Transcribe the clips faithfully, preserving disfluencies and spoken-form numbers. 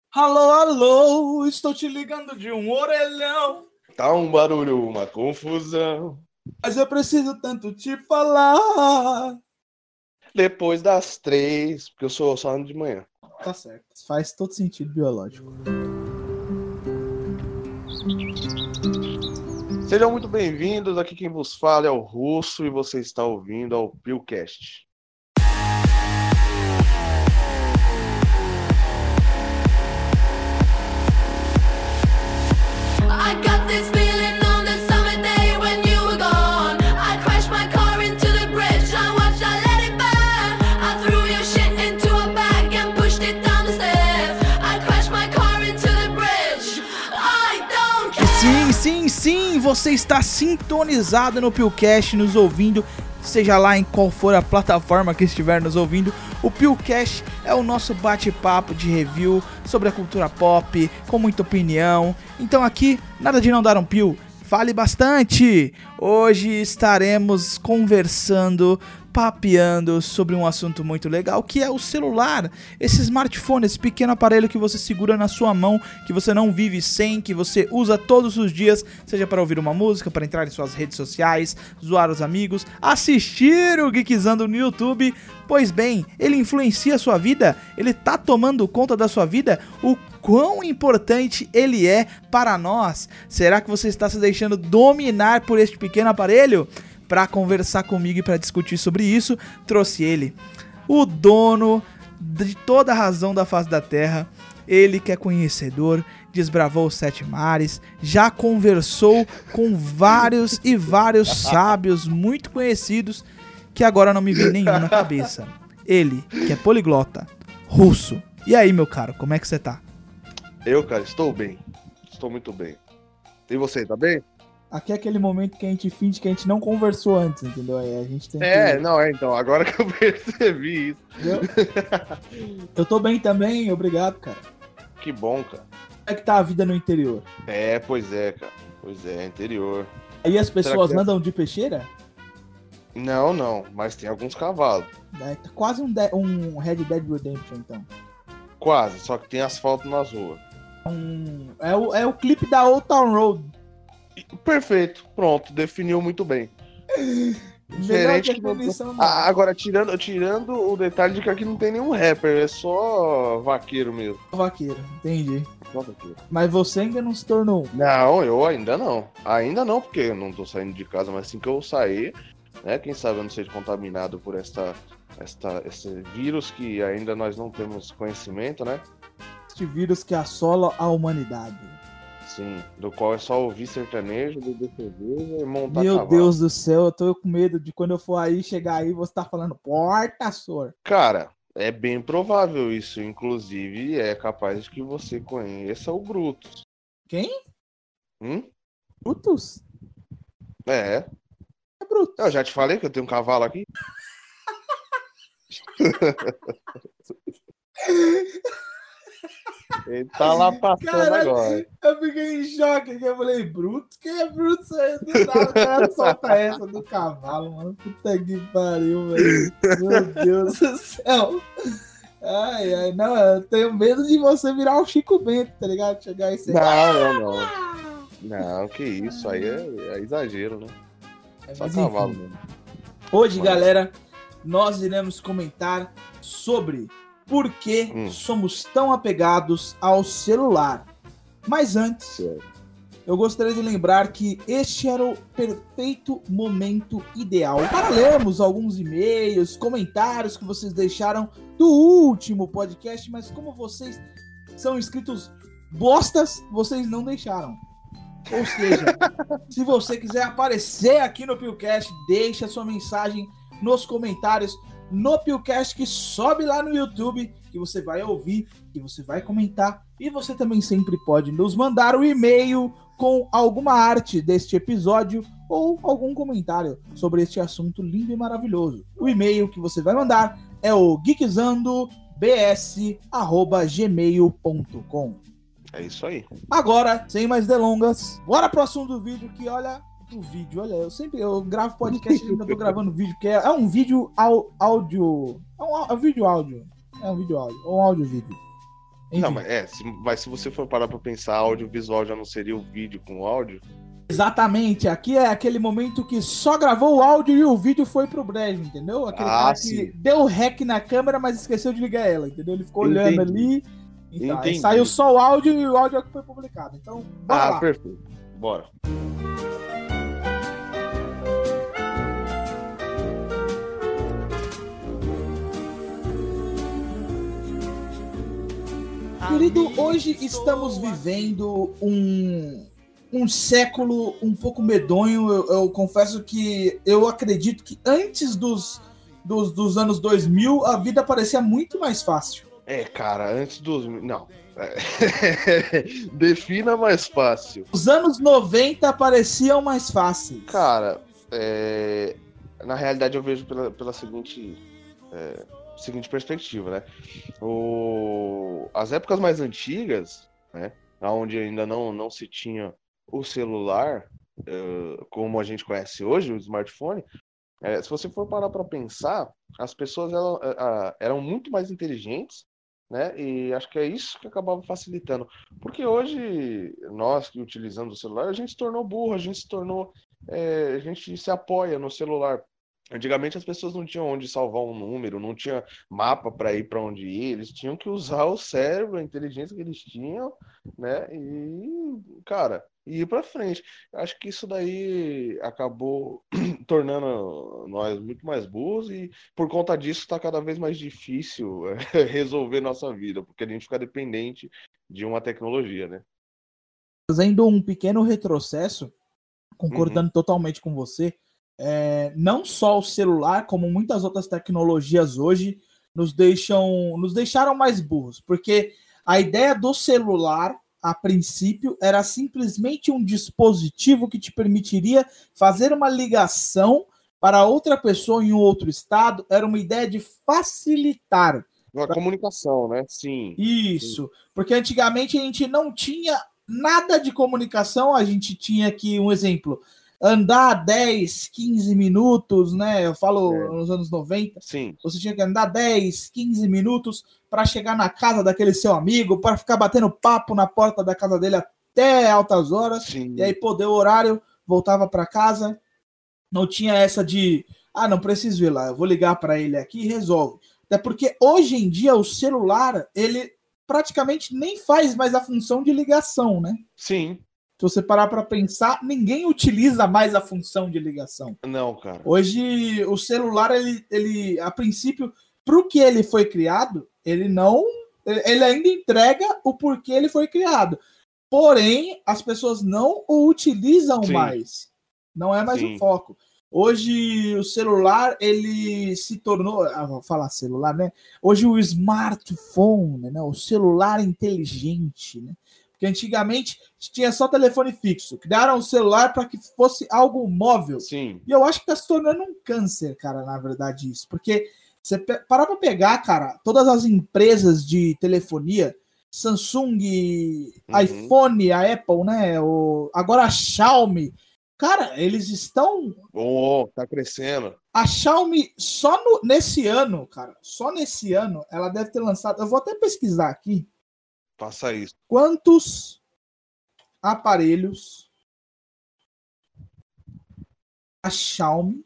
Alô, alô, estou te ligando de um orelhão. Tá um barulho, uma confusão. Mas eu preciso tanto te falar. Depois das três, porque eu sou só de manhã. Tá certo, faz todo sentido biológico. Sejam muito bem-vindos, aqui quem vos fala é o Russo e você está ouvindo ao Pillcast. I got this feeling on the summer day when you were gone. I crashed my car into the bridge. I watched, I let it burn. I threw your shit into a bag and pushed it down the stairs. I crashed my car into the bridge. I don't care. Sim, sim, sim, você está sintonizado no Pillcast, nos ouvindo, seja lá em qual for a plataforma que estiver nos ouvindo. O Pillcast é o nosso bate-papo de review sobre a cultura pop, com muita opinião. Então aqui, nada de não dar um pill, fale bastante! Hoje estaremos conversando, papeando sobre um assunto muito legal, que é o celular, esse smartphone, esse pequeno aparelho que você segura na sua mão, que você não vive sem, que você usa todos os dias, seja para ouvir uma música, para entrar em suas redes sociais, zoar os amigos, assistir o Geekzando no YouTube. Pois bem, ele influencia a sua vida? Ele tá tomando conta da sua vida? O quão importante ele é para nós? Será que você está se deixando dominar por este pequeno aparelho? Para conversar comigo e para discutir sobre isso, trouxe ele, o dono de toda a razão da face da Terra. Ele que é conhecedor, desbravou os sete mares, já conversou com vários e vários sábios muito conhecidos, que agora não me vem nenhum na cabeça. Ele, que é poliglota, Russo. E aí, meu caro, como é que você tá? Eu, cara, estou bem. Estou muito bem. E você, tá bem? Aqui é aquele momento que a gente finge que a gente não conversou antes, entendeu? Aí a gente tem É, que... não, é então, agora que eu percebi isso. Entendeu? Eu tô bem também, obrigado, cara. Que bom, cara. Como é que tá a vida no interior? É, pois é, cara. Pois é, interior. Aí as pessoas que é? andam de peixeira? Não, não, mas tem alguns cavalos. É, tá quase um, de- um Red Dead Redemption, então. Quase, só que tem asfalto nas ruas. Um, é, o, é o clipe da Old Town Road. Perfeito, pronto, definiu muito bem. Melhor Diferente que não... definição, mano. Ah, agora, tirando, tirando o detalhe de que aqui não tem nenhum rapper, é só vaqueiro mesmo. Vaqueiro, entendi. Só vaqueiro. Mas você ainda não se tornou. Não, eu ainda não. Ainda não, porque eu não tô saindo de casa, mas assim que eu sair, né, quem sabe eu não seja contaminado por esta, esta, esse vírus que ainda nós não temos conhecimento, né? Este vírus que assola a humanidade. Sim, do qual é só ouvir sertanejo, beber cerveja e montar Meu cavalo. Deus do céu, eu tô com medo de quando eu for aí, chegar aí, você tá falando porta, senhor. Cara, é bem provável isso. Inclusive, é capaz de que você conheça o Brutus. Quem? Hum? Brutus? É. É Brutus. Eu já te falei que eu tenho um cavalo aqui. Ele tá lá passando Caralho, agora. eu fiquei em choque aqui. Eu falei, Brutus? Quem é Brutus aí? Do nada, o cara solta essa do cavalo, mano. Puta que pariu, velho. Meu Deus do céu. Ai, ai, não, eu tenho medo de você virar o Chico Bento, tá ligado? Chegar e ser. Não, não, não. Não, que isso, aí é, é exagero, né? É, Só mas cavalo enfim. mesmo. Hoje, Mas- galera, nós iremos comentar sobre por que Hum. somos tão apegados ao celular. Mas antes, Certo. eu gostaria de lembrar que este era o perfeito momento ideal para lermos alguns e-mails, comentários que vocês deixaram do último podcast, mas como vocês são inscritos bostas, vocês não deixaram. Ou seja, se você quiser aparecer aqui no Pillcast, deixa sua mensagem nos comentários no Pillcast, que sobe lá no YouTube, que você vai ouvir, que você vai comentar, e você também sempre pode nos mandar um e-mail com alguma arte deste episódio ou algum comentário sobre este assunto lindo e maravilhoso. O e-mail que você vai mandar é o geekzando b s arroba gmail ponto com. É isso aí. Agora, sem mais delongas, bora pro assunto do vídeo, que olha, o vídeo, olha, eu sempre eu gravo podcast e ainda tô gravando vídeo, porque é, é um vídeo au- áudio, é um, au- é um vídeo áudio, é um vídeo áudio, ou um áudio vídeo. Enfim. Não, mas é, se, mas se você for parar pra pensar, audiovisual já não seria o vídeo com o áudio? Exatamente, aqui é aquele momento que só gravou o áudio e o vídeo foi pro brejo, entendeu? Aquele Ah, cara que sim. deu rec na câmera, mas esqueceu de ligar ela, entendeu? Ele ficou Entendi. olhando ali, então, aí Entendi. saiu só o áudio e o áudio é o que foi publicado. Então, bora Ah, lá. perfeito. Bora. Querido, hoje estamos vivendo um, um século um pouco medonho. Eu, eu confesso que eu acredito que antes dos, dos, dos anos dois mil a vida parecia muito mais fácil. É, cara, antes dos... Não. É. Defina mais fácil. Os anos noventa pareciam mais fáceis. Cara, é, na realidade eu vejo pela, pela seguinte, é, seguinte perspectiva, né? O... As épocas mais antigas, né? Onde ainda não, não se tinha o celular, é, como a gente conhece hoje, o smartphone, é, se você for parar para pensar, as pessoas eram, eram muito mais inteligentes, né? E acho que é isso que acabava facilitando. Porque hoje, nós que utilizamos o celular, a gente se tornou burro, a gente se tornou. É, a gente se apoia no celular. Antigamente as pessoas não tinham onde salvar um número, não tinha mapa para ir para onde ir, eles tinham que usar o cérebro, a inteligência que eles tinham, né? E, cara, ir para frente. Acho que isso daí acabou tornando nós muito mais burros e por conta disso está cada vez mais difícil é, resolver nossa vida, porque a gente fica dependente de uma tecnologia, né? Fazendo um pequeno retrocesso, concordando Uhum. totalmente com você, é, não só o celular, como muitas outras tecnologias hoje, nos deixam, nos deixaram mais burros, porque a ideia do celular, a princípio, era simplesmente um dispositivo que te permitiria fazer uma ligação para outra pessoa em um outro estado, era uma ideia de facilitar. Uma comunicação, né? Sim. Isso, porque antigamente a gente não tinha nada de comunicação, a gente tinha aqui um exemplo, andar dez, quinze minutos, né? Eu falo É. nos anos noventa, Sim. você tinha que andar dez, quinze minutos para chegar na casa daquele seu amigo, para ficar batendo papo na porta da casa dele até altas horas, Sim. e aí poder o horário, voltava para casa. Não tinha essa de, ah, não preciso ir lá, eu vou ligar para ele aqui e resolve. Até porque hoje em dia o celular, ele praticamente nem faz mais a função de ligação, né? Sim. Se você parar para pensar, ninguém utiliza mais a função de ligação. Não, cara. Hoje, o celular, ele, ele a princípio, para o que ele foi criado, ele não... Ele ainda entrega o porquê ele foi criado. Porém, as pessoas não o utilizam Sim. mais. Não é mais Sim. o foco. Hoje, o celular, ele se tornou... Ah, vou falar celular, né? Hoje, o smartphone, né? O celular inteligente, né? Porque antigamente tinha só telefone fixo. Criaram o celular para que fosse algo móvel. Sim. E eu acho que está se tornando um câncer, cara, na verdade, isso. Porque você parar para pegar, cara, todas as empresas de telefonia, Samsung, Uhum. iPhone, a Apple, né? O, agora a Xiaomi. Cara, eles estão... Oh, tá crescendo. A Xiaomi, só no, nesse ano, cara, só nesse ano, ela deve ter lançado... Eu vou até pesquisar aqui. Faça isso. Quantos aparelhos a Xiaomi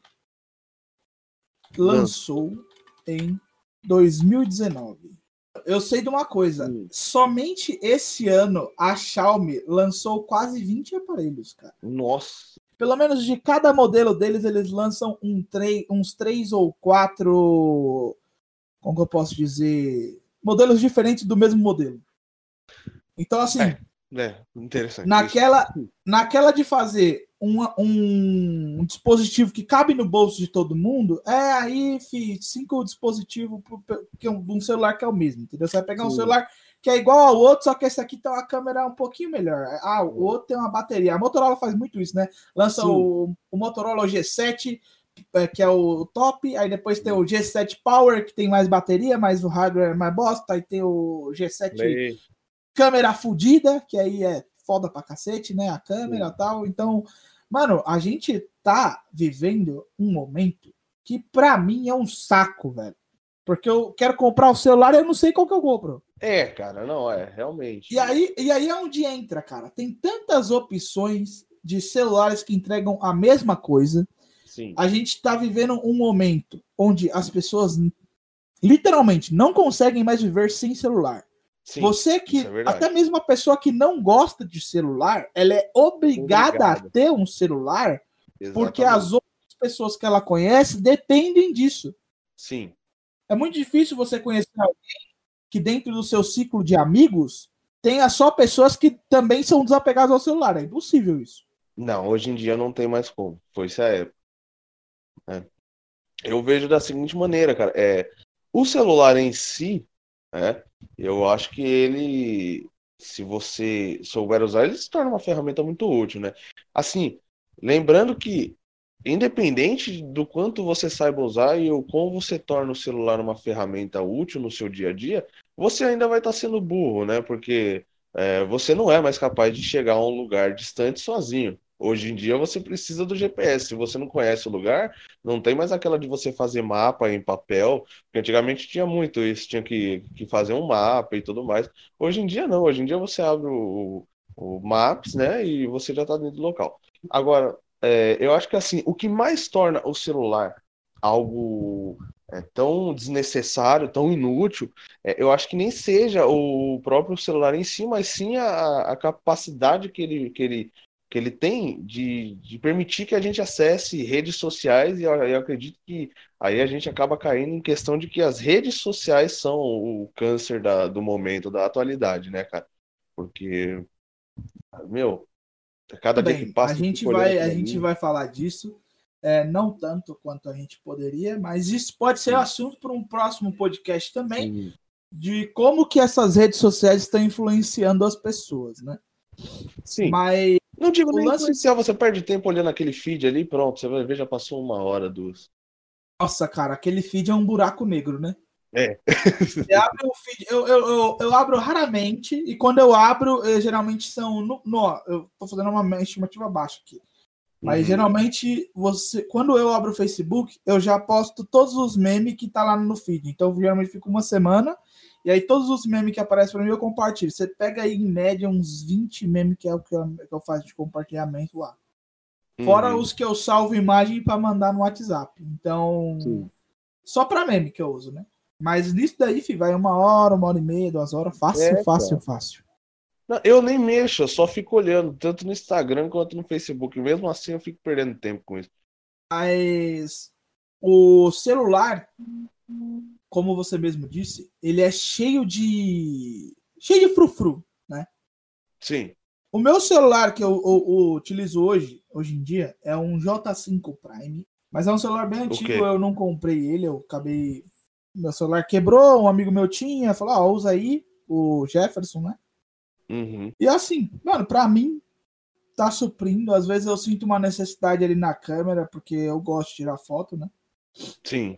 lançou em dois mil e dezenove? Eu sei de uma coisa. Hum. Somente esse ano a Xiaomi lançou quase vinte aparelhos, cara. Nossa. Pelo menos de cada modelo deles, eles lançam um tre- uns três ou quatro... Como que eu posso dizer? Modelos diferentes do mesmo modelo. Então, assim, É, é interessante. naquela, Isso. naquela de fazer um, um, um dispositivo que cabe no bolso de todo mundo, é aí, fi, cinco dispositivos que um, um celular que é o mesmo, entendeu? Você vai pegar um Sim. celular que é igual ao outro, só que esse aqui tem uma câmera um pouquinho melhor. Ah, o outro tem uma bateria. A Motorola faz muito isso, né? Lança o, o Motorola G sete, é, que é o top, aí depois tem o G sete Power, que tem mais bateria, mas o hardware é mais bosta, aí tem o G sete Lei. câmera fudida, que aí é foda pra cacete, né? A câmera e tal. Então, mano, a gente tá vivendo um momento que pra mim é um saco, velho. Porque eu quero comprar o celular e eu não sei qual que eu compro. É, cara, não, é, realmente. E aí, e aí é onde entra, cara. Tem tantas opções de celulares que entregam a mesma coisa. Sim, A gente está vivendo um momento onde as pessoas literalmente não conseguem mais viver sem celular. sim, Você isso que, é verdade. até mesmo a pessoa que não gosta de celular, ela é obrigada Obrigada. a ter um celular, porque Exatamente. as outras pessoas que ela conhece dependem disso. Sim, É muito difícil você conhecer alguém que dentro do seu ciclo de amigos tenha só pessoas que também são desapegadas ao celular. É impossível isso. não, hoje em dia não tem mais como. Foi-se a época. Né? Eu vejo da seguinte maneira, cara. É, o celular em si, né, eu acho que ele, se você souber usar, ele se torna uma ferramenta muito útil, né? Assim, lembrando que, independente do quanto você saiba usar e o como você torna o celular uma ferramenta útil no seu dia a dia, você ainda vai estar sendo burro, né? Porque é, você não é mais capaz de chegar a um lugar distante sozinho. Hoje em dia você precisa do G P S. Se você não conhece o lugar, não tem mais aquela de você fazer mapa em papel, porque antigamente tinha muito isso, tinha que, que fazer um mapa e tudo mais. Hoje em dia não, hoje em dia você abre o, o Maps, né, e você já está dentro do local. Agora, é, eu acho que assim, o que mais torna o celular algo é, tão desnecessário, tão inútil, é, eu acho que nem seja o próprio celular em si, mas sim a, a capacidade que ele, que ele que ele tem de, de permitir que a gente acesse redes sociais, e eu, eu acredito que aí a gente acaba caindo em questão de que as redes sociais são o câncer da, do momento, da atualidade, né, cara? Porque, meu, cada dia que Bem, a passa, eu gente fico olhando vai, a pra gente mim. vai falar disso, é, não tanto quanto a gente poderia, mas isso pode ser Sim. assunto para um próximo podcast também, Sim, de como que essas redes sociais estão influenciando as pessoas, né? sim. Mas Não digo o nem lance, influenciar, você perde tempo olhando aquele feed ali, pronto, você vai ver, já passou uma hora, duas. nossa, cara, aquele feed é um buraco negro, né? É. Você abre o feed, eu, eu, eu, eu abro raramente, e quando eu abro, eu, geralmente são, no, no, eu tô fazendo uma estimativa baixa aqui, mas Uhum. geralmente, você, quando eu abro o Facebook, eu já posto todos os memes que tá lá no feed. Então, geralmente fica uma semana, e aí todos os memes que aparecem pra mim, eu compartilho. Você pega aí, em média, uns vinte memes, que é o que eu, que eu faço de compartilhamento lá. Fora Uhum. os que eu salvo imagem pra mandar no WhatsApp. Então, Sim. só pra meme que eu uso, né? Mas nisso daí, fi, vai uma hora, uma hora e meia, duas horas. Fácil, É, fácil, cara. fácil. Não, eu nem mexo, eu só fico olhando, tanto no Instagram quanto no Facebook. Mesmo assim, eu fico perdendo tempo com isso. Mas o celular, como você mesmo disse, ele é cheio de. cheio de frufru, né? Sim. O meu celular que eu, eu- eu utilizo hoje, hoje em dia, é um J cinco Prime, mas é um celular bem antigo, quê? eu não comprei ele, eu acabei. Meu celular quebrou, um amigo meu tinha, falou, ó, usa aí, o Jefferson, né? Uhum. E assim, mano, pra mim, tá suprindo. Às vezes eu sinto uma necessidade ali na câmera, porque eu gosto de tirar foto, né? Sim.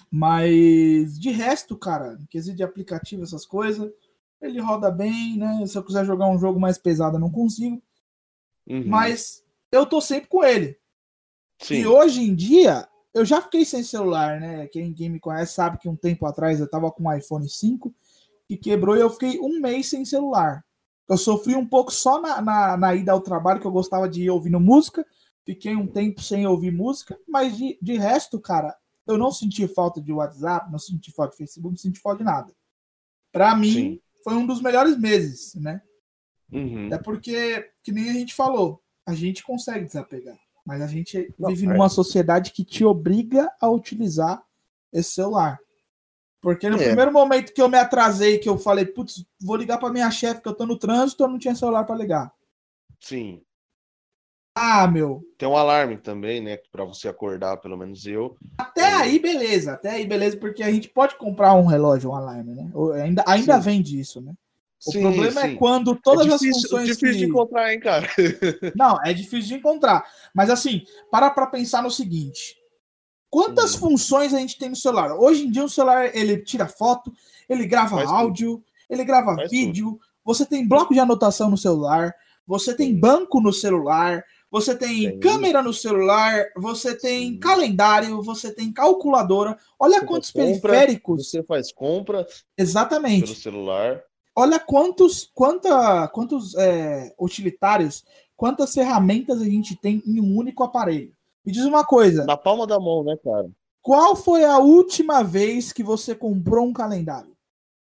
Mas de resto, cara, em quesito de aplicativo, essas coisas, ele roda bem, né? Se eu quiser jogar um jogo mais pesado, eu não consigo. Uhum. Mas eu tô sempre com ele. Sim. E hoje em dia, eu já fiquei sem celular, né? Quem, quem me conhece sabe que um tempo atrás eu tava com um iPhone cinco que quebrou e eu fiquei um mês sem celular. Eu sofri um pouco só na, na, na ida ao trabalho, que eu gostava de ir ouvindo música. Fiquei um tempo sem ouvir música, mas de, de resto, cara, eu não senti falta de WhatsApp, não senti falta de Facebook, não senti falta de nada. Pra mim, Sim. foi um dos melhores meses, né? Uhum. É porque, que nem a gente falou, a gente consegue desapegar, mas a gente Não, vive é. numa sociedade que te obriga a utilizar esse celular. Porque no É. primeiro momento que eu me atrasei, que eu falei, putz, vou ligar pra minha chefe, que eu tô no trânsito, eu não tinha celular pra ligar. Sim. Ah, meu, Tem um alarme também, né? Pra você acordar, pelo menos eu. até aí beleza, até aí beleza, porque a gente pode comprar um relógio, um alarme, né? Ou Ainda, ainda Sim. vende isso, né? O Sim, problema sim. é quando É todas as difícil, funções difícil de que... encontrar, hein, cara? Não, é difícil de encontrar. Mas assim, para pra pensar no seguinte. Quantas Uhum. funções a gente tem no celular? Hoje em dia o celular, ele tira foto, ele grava Faz áudio, ele grava Faz vídeo, você tem bloco de anotação no celular, você tem Sim. banco no celular, você tem Tem. câmera no celular, você tem Sim. calendário, você tem calculadora. Olha Você quantos faz compra, periféricos. Você faz compra pelo Exatamente. celular. olha quantos, quanta, quantos é, utilitários, quantas ferramentas a gente tem em um único aparelho. Me diz uma coisa, Na palma da mão, né, cara? qual foi a última vez que você comprou um calendário?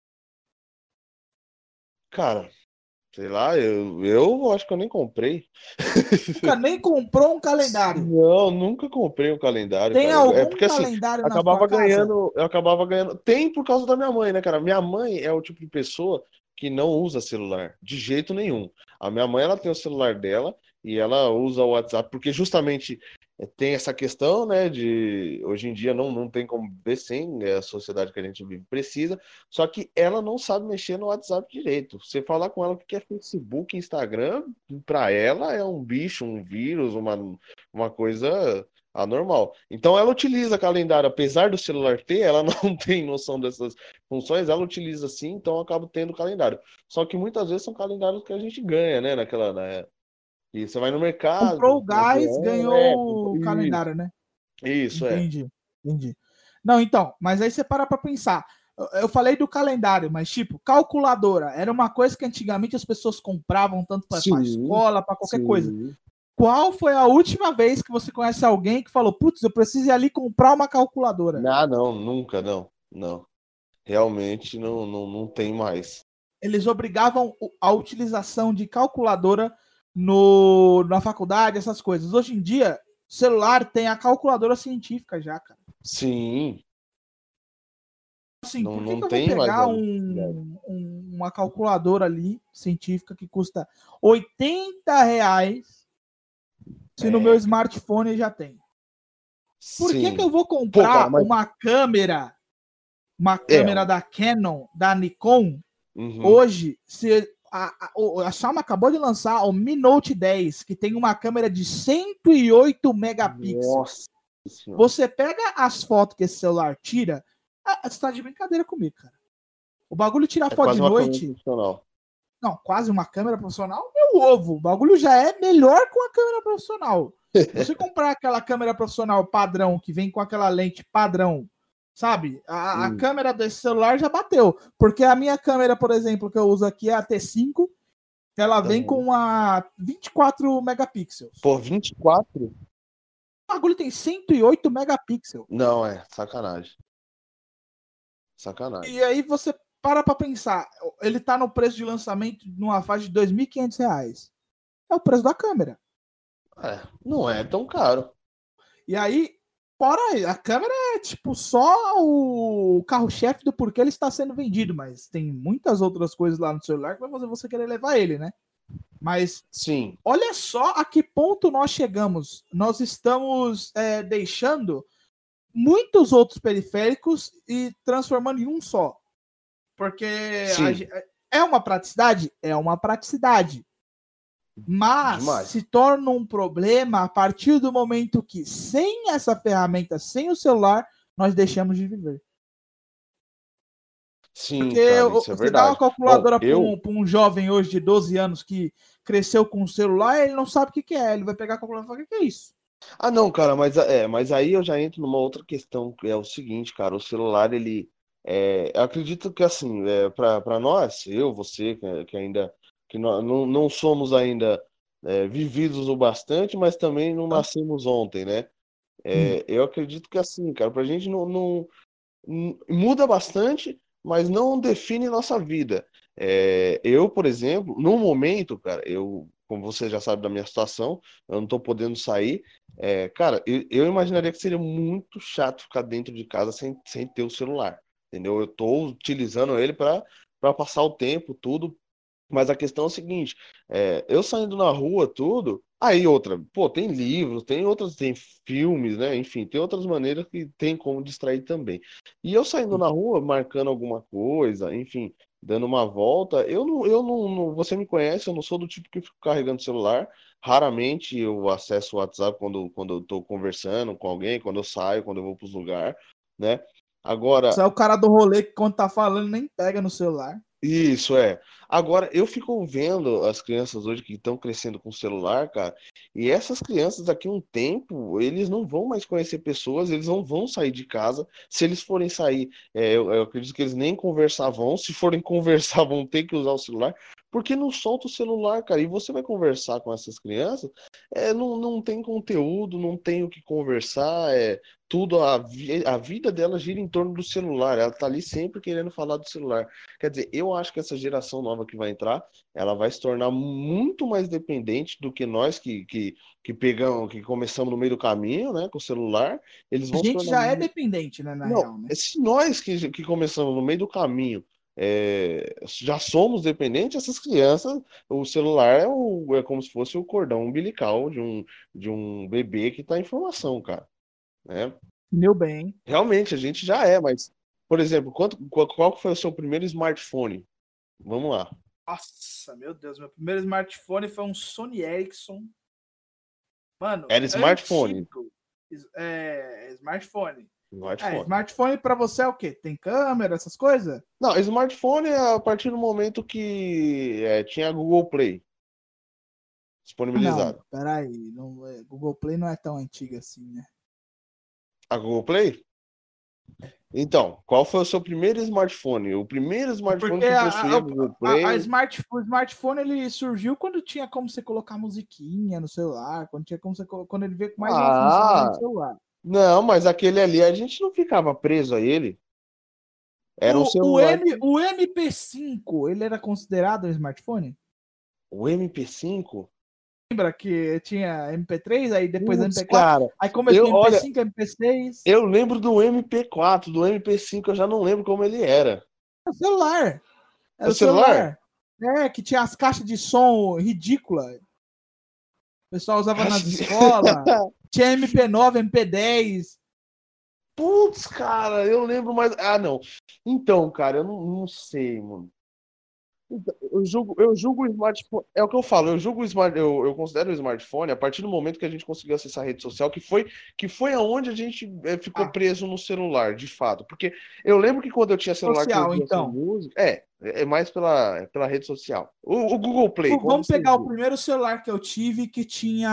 Cara, sei lá, eu, eu acho que eu nem comprei. Nunca nem comprou um calendário. Não, nunca comprei um calendário, Tem cara. algum É porque assim, calendário na acabava sua casa? ganhando, eu acabava ganhando. Tem por causa da minha mãe, né, cara? Minha mãe é o tipo de pessoa que não usa celular, de jeito nenhum. A minha mãe, ela tem o celular dela e ela usa o WhatsApp, porque justamente eh, tem essa questão, né, de hoje em dia não, não tem como viver sem, é a sociedade que a gente vive precisa, só que ela não sabe mexer no WhatsApp direito. Você falar com ela o que é Facebook, Instagram, pra ela é um bicho, um vírus, uma, uma coisa anormal. Então ela utiliza calendário, apesar do celular ter, ela não tem noção dessas funções, ela utiliza sim, então eu acabo tendo calendário. Só que muitas vezes são calendários que a gente ganha, né, naquela, né? E você vai no mercado, Comprou o no gás, avião, é, ganhou o calendário, né? isso, é. Entendi, entendi. Não, então, mas aí você para pra pensar. Eu- Eu falei do calendário, mas tipo, calculadora era uma coisa que antigamente as pessoas compravam tanto para Sim, escola, para qualquer sim. coisa. Qual foi a última vez que você conhece alguém que falou, putz, eu preciso ir ali comprar uma calculadora? Ah, não, nunca, não, não. Realmente não, não, não tem mais. Eles obrigavam o- a utilização de calculadora no, na faculdade, essas coisas. Hoje em dia, celular tem a calculadora científica já, cara. Sim, Assim, não, por que, não que eu vou tem mais pegar a necessidade. um, um- uma calculadora ali, científica, que custa oitenta reais, se no É, meu smartphone já tem? Por que, que sim. eu vou Pô, cara, comprar mas. uma câmera, uma É. câmera da Canon, da Nikon, Uhum. hoje, se a, a, o- a Xiaomi acabou de lançar o Mi Note dez, que tem uma câmera de cento e oito megapixels. Nossa senhora. Você pega as fotos que esse celular tira, ah, você tá de brincadeira comigo, cara. O bagulho tira É foto quase de uma câmera noite. profissional. Não, quase uma câmera profissional, meu ovo. O bagulho já é melhor com a câmera profissional. Se você comprar aquela câmera profissional padrão, que vem com aquela lente padrão, sabe? A, a Hum. câmera desse celular já bateu. Porque a minha câmera, por exemplo, que eu uso aqui é a T cinco, ela vem Uhum. com uma vinte e quatro megapixels. Pô, vinte e quatro? O bagulho tem cento e oito megapixels. Não, é sacanagem. Sacanagem. E aí você para pra pensar, ele tá no preço de lançamento numa faixa de dois mil e quinhentos reais. É o preço da câmera. É, não é tão caro. E aí, fora aí, a câmera é tipo só o carro-chefe do porquê ele está sendo vendido, mas tem muitas outras coisas lá no celular que vai fazer você querer levar ele, né? Mas Sim, olha só a que ponto nós chegamos. Nós estamos é, deixando muitos outros periféricos e transformando em um só. Porque a sim. ge- é uma praticidade? É uma praticidade. Mas Demais. se torna um problema a partir do momento que, sem essa ferramenta, sem o celular, nós deixamos de viver. Sim, Porque cara, o- isso é você dá uma verdade. calculadora Bom, para eu. um, pra um jovem hoje de doze anos que cresceu com o celular, ele não sabe o que, que é. Ele vai pegar a calculadora e falar, o que, que é isso? Ah, não, cara, mas, é, mas aí eu já entro numa outra questão, que é o seguinte, cara, o celular, ele, é, eu acredito que, assim, é, para para nós, eu, você, que, que ainda, que nó- não, não somos ainda é, vividos o bastante, mas também não nascemos ontem, né? É, eu acredito que, assim, cara, pra gente não, não, n- muda bastante, mas não define nossa vida. É, eu, por exemplo, no momento, cara, eu, como você já sabe da minha situação, eu não tô podendo sair. É, cara, eu, eu imaginaria que seria muito chato ficar dentro de casa sem, sem ter o celular, entendeu? Eu tô utilizando ele para para passar o tempo, tudo, mas a questão é o seguinte, é, eu saindo na rua, tudo, aí outra, pô, tem livros, tem outras, tem filmes, né? Enfim, tem outras maneiras que tem como distrair também. E eu saindo na rua, marcando alguma coisa, enfim, dando uma volta, eu não, eu não, não- você me conhece, eu não sou do tipo que fico carregando celular. Raramente eu acesso o WhatsApp quando, quando eu tô conversando com alguém, quando eu saio, quando eu vou para os lugares, né? Agora, Você é o cara do rolê que quando tá falando nem pega no celular. Isso é. Agora, eu fico vendo as crianças hoje que estão crescendo com celular, cara, e essas crianças daqui a um tempo, eles não vão mais conhecer pessoas, eles não vão sair de casa. Se eles forem sair, é, eu, eu acredito que eles nem conversar vão. Se forem conversar, vão ter que usar o celular, porque não solta o celular, cara. E você vai conversar com essas crianças, é, não, não tem conteúdo, não tem o que conversar, é tudo, a, vi- a vida dela gira em torno do celular, ela tá ali sempre querendo falar do celular. Quer dizer, eu acho que essa geração nova que vai entrar, ela vai se tornar muito mais dependente do que nós que, que, que pegamos, que começamos no meio do caminho, né, com o celular. Eles A vão se gente tornar. já é mu- dependente, né, na Não, real, né? se nós que, que começamos no meio do caminho, é, já somos dependentes, essas crianças, o celular é, o, é como se fosse o cordão umbilical de um, de um bebê que está em formação, cara. Né? Meu bem. Realmente, a gente já é, mas, por exemplo, quanto, qual, qual que foi o seu primeiro smartphone? Vamos lá. Nossa, meu Deus, meu primeiro smartphone foi um Sony Ericsson. Mano, Era smartphone. antigo. Es- É, smartphone. É, Smartphone. smartphone pra você é o quê? Tem câmera, essas coisas? Não, smartphone é a partir do momento que é, tinha Google Play Não, disponibilizado. peraí. Não, é, Google Play não é tão antiga assim, né? A Google Play? Então, qual foi o seu primeiro smartphone? O primeiro smartphone Porque que a, possuía a, Google a, a Play? smart, o smartphone ele surgiu quando tinha como você colocar musiquinha no celular, quando tinha como você colo- quando ele veio com mais uma função além do Ah, celular. não, mas aquele ali a gente não ficava preso a ele. Era um O, o, celular. M, o M P cinco, ele era considerado um smartphone? O M P cinco? Lembra que tinha M P três, aí depois Putz, M P quatro, cara, aí começou eu, M P olha, cinco, M P seis. eu lembro do M P quatro, do M P cinco, eu já não lembro como ele era. Era o celular. Era O o celular? celular. É, que tinha as caixas de som ridículas. O pessoal usava nas Caixa de- escolas. Tinha M P nove, M P dez. Putz, cara, eu lembro mais. Ah, não. Então, cara, eu não, não sei, mano. Então, Eu julgo, eu julgo o smartphone. É o que eu falo, eu julgo o smart, eu, eu considero o smartphone a partir do momento que a gente conseguiu acessar a rede social, que foi, que foi aonde a gente é, ficou Ah. preso no celular, de fato. Porque eu lembro que quando eu tinha celular que eu Social, ouvia essa então. música. É, é mais pela, é pela rede social. O, o Google Play, Pô, quando vamos você pegar o viu? primeiro celular que eu tive que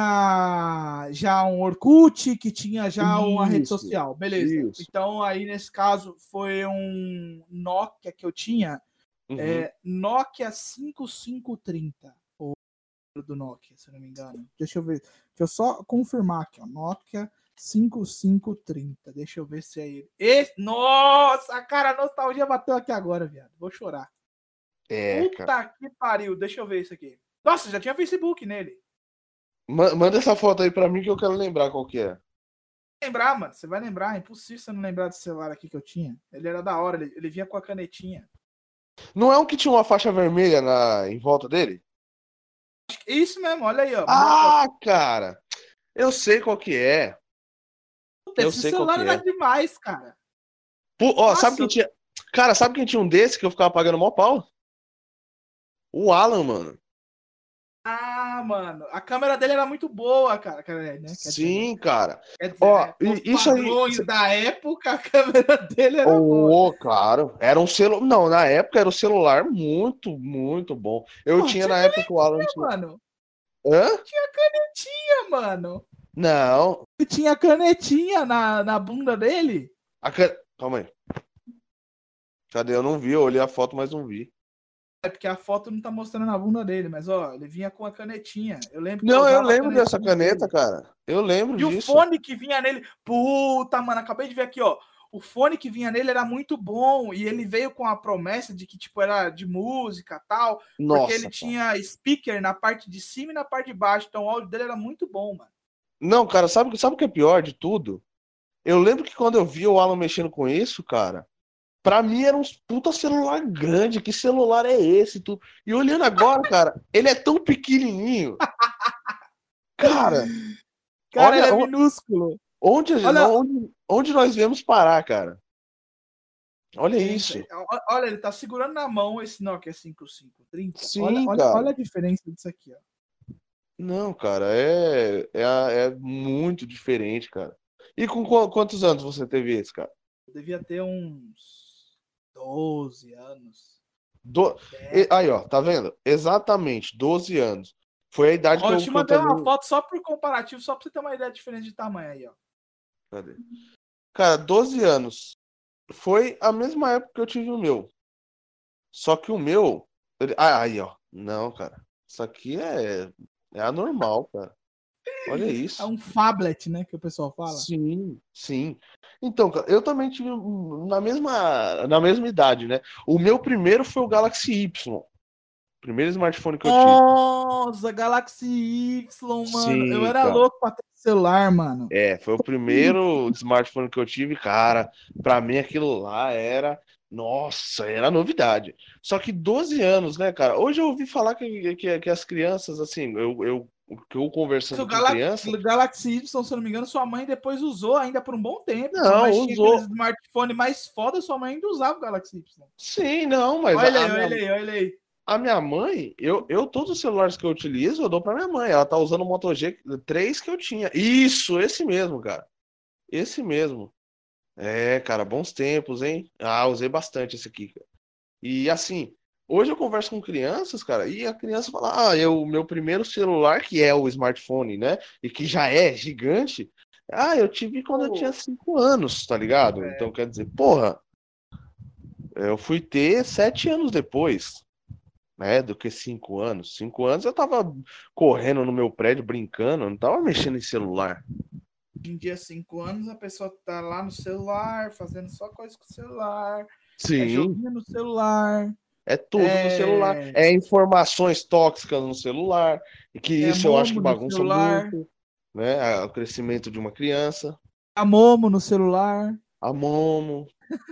tinha já um Orkut, que tinha já uma rede Isso, social. Beleza. isso. Então, aí nesse caso, foi um Nokia que eu tinha. Uhum. É, Nokia cinco cinco trinta. O número do Nokia, se eu não me engano. Deixa eu ver. Deixa eu só confirmar aqui, ó. Nokia cinco cinco trinta. Deixa eu ver se é ele. Esse... Nossa, cara, a nostalgia bateu aqui agora, viado. Vou chorar. É, cara. Puta que pariu. Deixa eu ver isso aqui. Nossa, já tinha Facebook nele. Ma- Manda essa foto aí pra mim que eu quero lembrar qual que é. Lembrar, mano. Você vai lembrar. É impossível você não lembrar desse celular aqui que eu tinha. Ele era da hora. Ele, ele vinha com a canetinha. Não é um que tinha uma faixa vermelha na, em volta dele? Isso mesmo, olha aí, ó. Ah, cara! Eu sei qual que é. Puta, eu esse sei qual celular que era é. demais, cara. Pô, ó, Nossa, sabe quem eu- tinha. Cara, sabe quem tinha um desse que eu ficava pagando mó pau? O Alan, mano. Ah, mano. A câmera dele era muito boa, cara. cara, né? Quer dizer, Sim, cara. quer dizer, Ó, né? e- Os isso aí- padrões da época, a câmera dele era boa. Ô, claro. Era um celular. Não, na época era um celular muito, muito bom. Eu Pô, tinha tinha na época que o Alan canetinha, tinha. mano. Hã? Tinha canetinha, mano. Não. E tinha canetinha na, na bunda dele. A can... Calma aí. Cadê? Eu não vi, eu olhei a foto, mas não vi. É porque a foto não tá mostrando a bunda dele, mas ó, ele vinha com a canetinha. Eu lembro que Não, eu usava a lembro dessa canetinha caneta, dele. cara. Eu lembro E o disso. fone que vinha nele, puta, mano, acabei de ver aqui, ó. O fone que vinha nele era muito bom e ele veio com a promessa de que tipo era de música, tal, Nossa, porque ele cara. tinha speaker na parte de cima e na parte de baixo, então o áudio dele era muito bom, mano. Não, cara, sabe, sabe o que é pior de tudo? Eu lembro que quando eu vi o Alan mexendo com isso, cara, pra mim era um puta celular grande. Que celular é esse? Tu... E olhando agora, cara, ele é tão pequenininho. Cara, Cara, olha ele é o- minúsculo. onde, Olha- onde, onde nós viemos parar, cara? Olha isso. Ó- Olha, ele tá segurando na mão esse Nokia cinco cinco trinta. Sim, olha, olha, cara. olha a diferença disso aqui, ó. Não, cara, é, é, é muito diferente, cara. E com qu- quantos anos você teve esse, cara? Eu devia ter uns doze anos. Do... e- Aí, ó, tá vendo? Exatamente, doze anos. Foi a idade Ó, que eu eu, te que eu mandei uma também. foto só por comparativo, só pra você ter uma ideia diferente de tamanho aí, ó. Cadê? Cara, doze anos. Foi a mesma época que eu tive o meu. Só que o meu. ele- Ah, aí, ó. Não, cara. Isso aqui é, é anormal, cara. Olha É isso. um phablet, né, que o pessoal fala. Sim, sim. Então, cara, eu também tive um- na mesma, na mesma idade, né? O meu primeiro foi o Galaxy Y. Primeiro smartphone que eu tive. Nossa, Galaxy Y, mano. Eu Sim, era cara. louco pra ter celular, mano. É, foi o primeiro smartphone que eu tive, cara. Pra mim aquilo lá era, nossa, era novidade. Só que doze anos, né, cara? Hoje eu ouvi falar que, que, que as crianças, assim, eu, eu, que eu O conversando com Gala- criança, Galaxy Y, se eu não me engano, sua mãe depois usou ainda por um bom tempo. Quando não, nós tinha aqueles usou. smartphone mais foda, sua mãe ainda usava o Galaxy Y. Sim, não, mas Olha ele a, aí, a olha minha, ele aí, olha ele aí. a minha mãe, eu, eu, todos os celulares que eu utilizo, eu dou pra minha mãe. Ela tá usando o Moto G três que eu tinha. Isso, esse mesmo, cara. Esse mesmo. É, cara, bons tempos, hein? Ah, usei bastante esse aqui, cara. E assim, hoje eu converso com crianças, cara, e a criança fala: Ah, eu, meu primeiro celular, que é o smartphone, né? E que já é gigante, ah, eu tive quando eu tinha cinco anos, tá ligado? Então quer dizer, porra, eu fui ter sete anos depois, né? Do que cinco anos. Cinco anos eu tava correndo no meu prédio, brincando, não tava mexendo em celular. Hoje em dia, cinco anos, a pessoa tá lá no celular, fazendo só coisa com o celular, é Sim. joguinho no celular, É tudo no celular. é, É informações tóxicas no celular. E que é isso eu acho que Momo no bagunça celular, muito, né? O crescimento de uma criança. a Momo no celular. A Momo.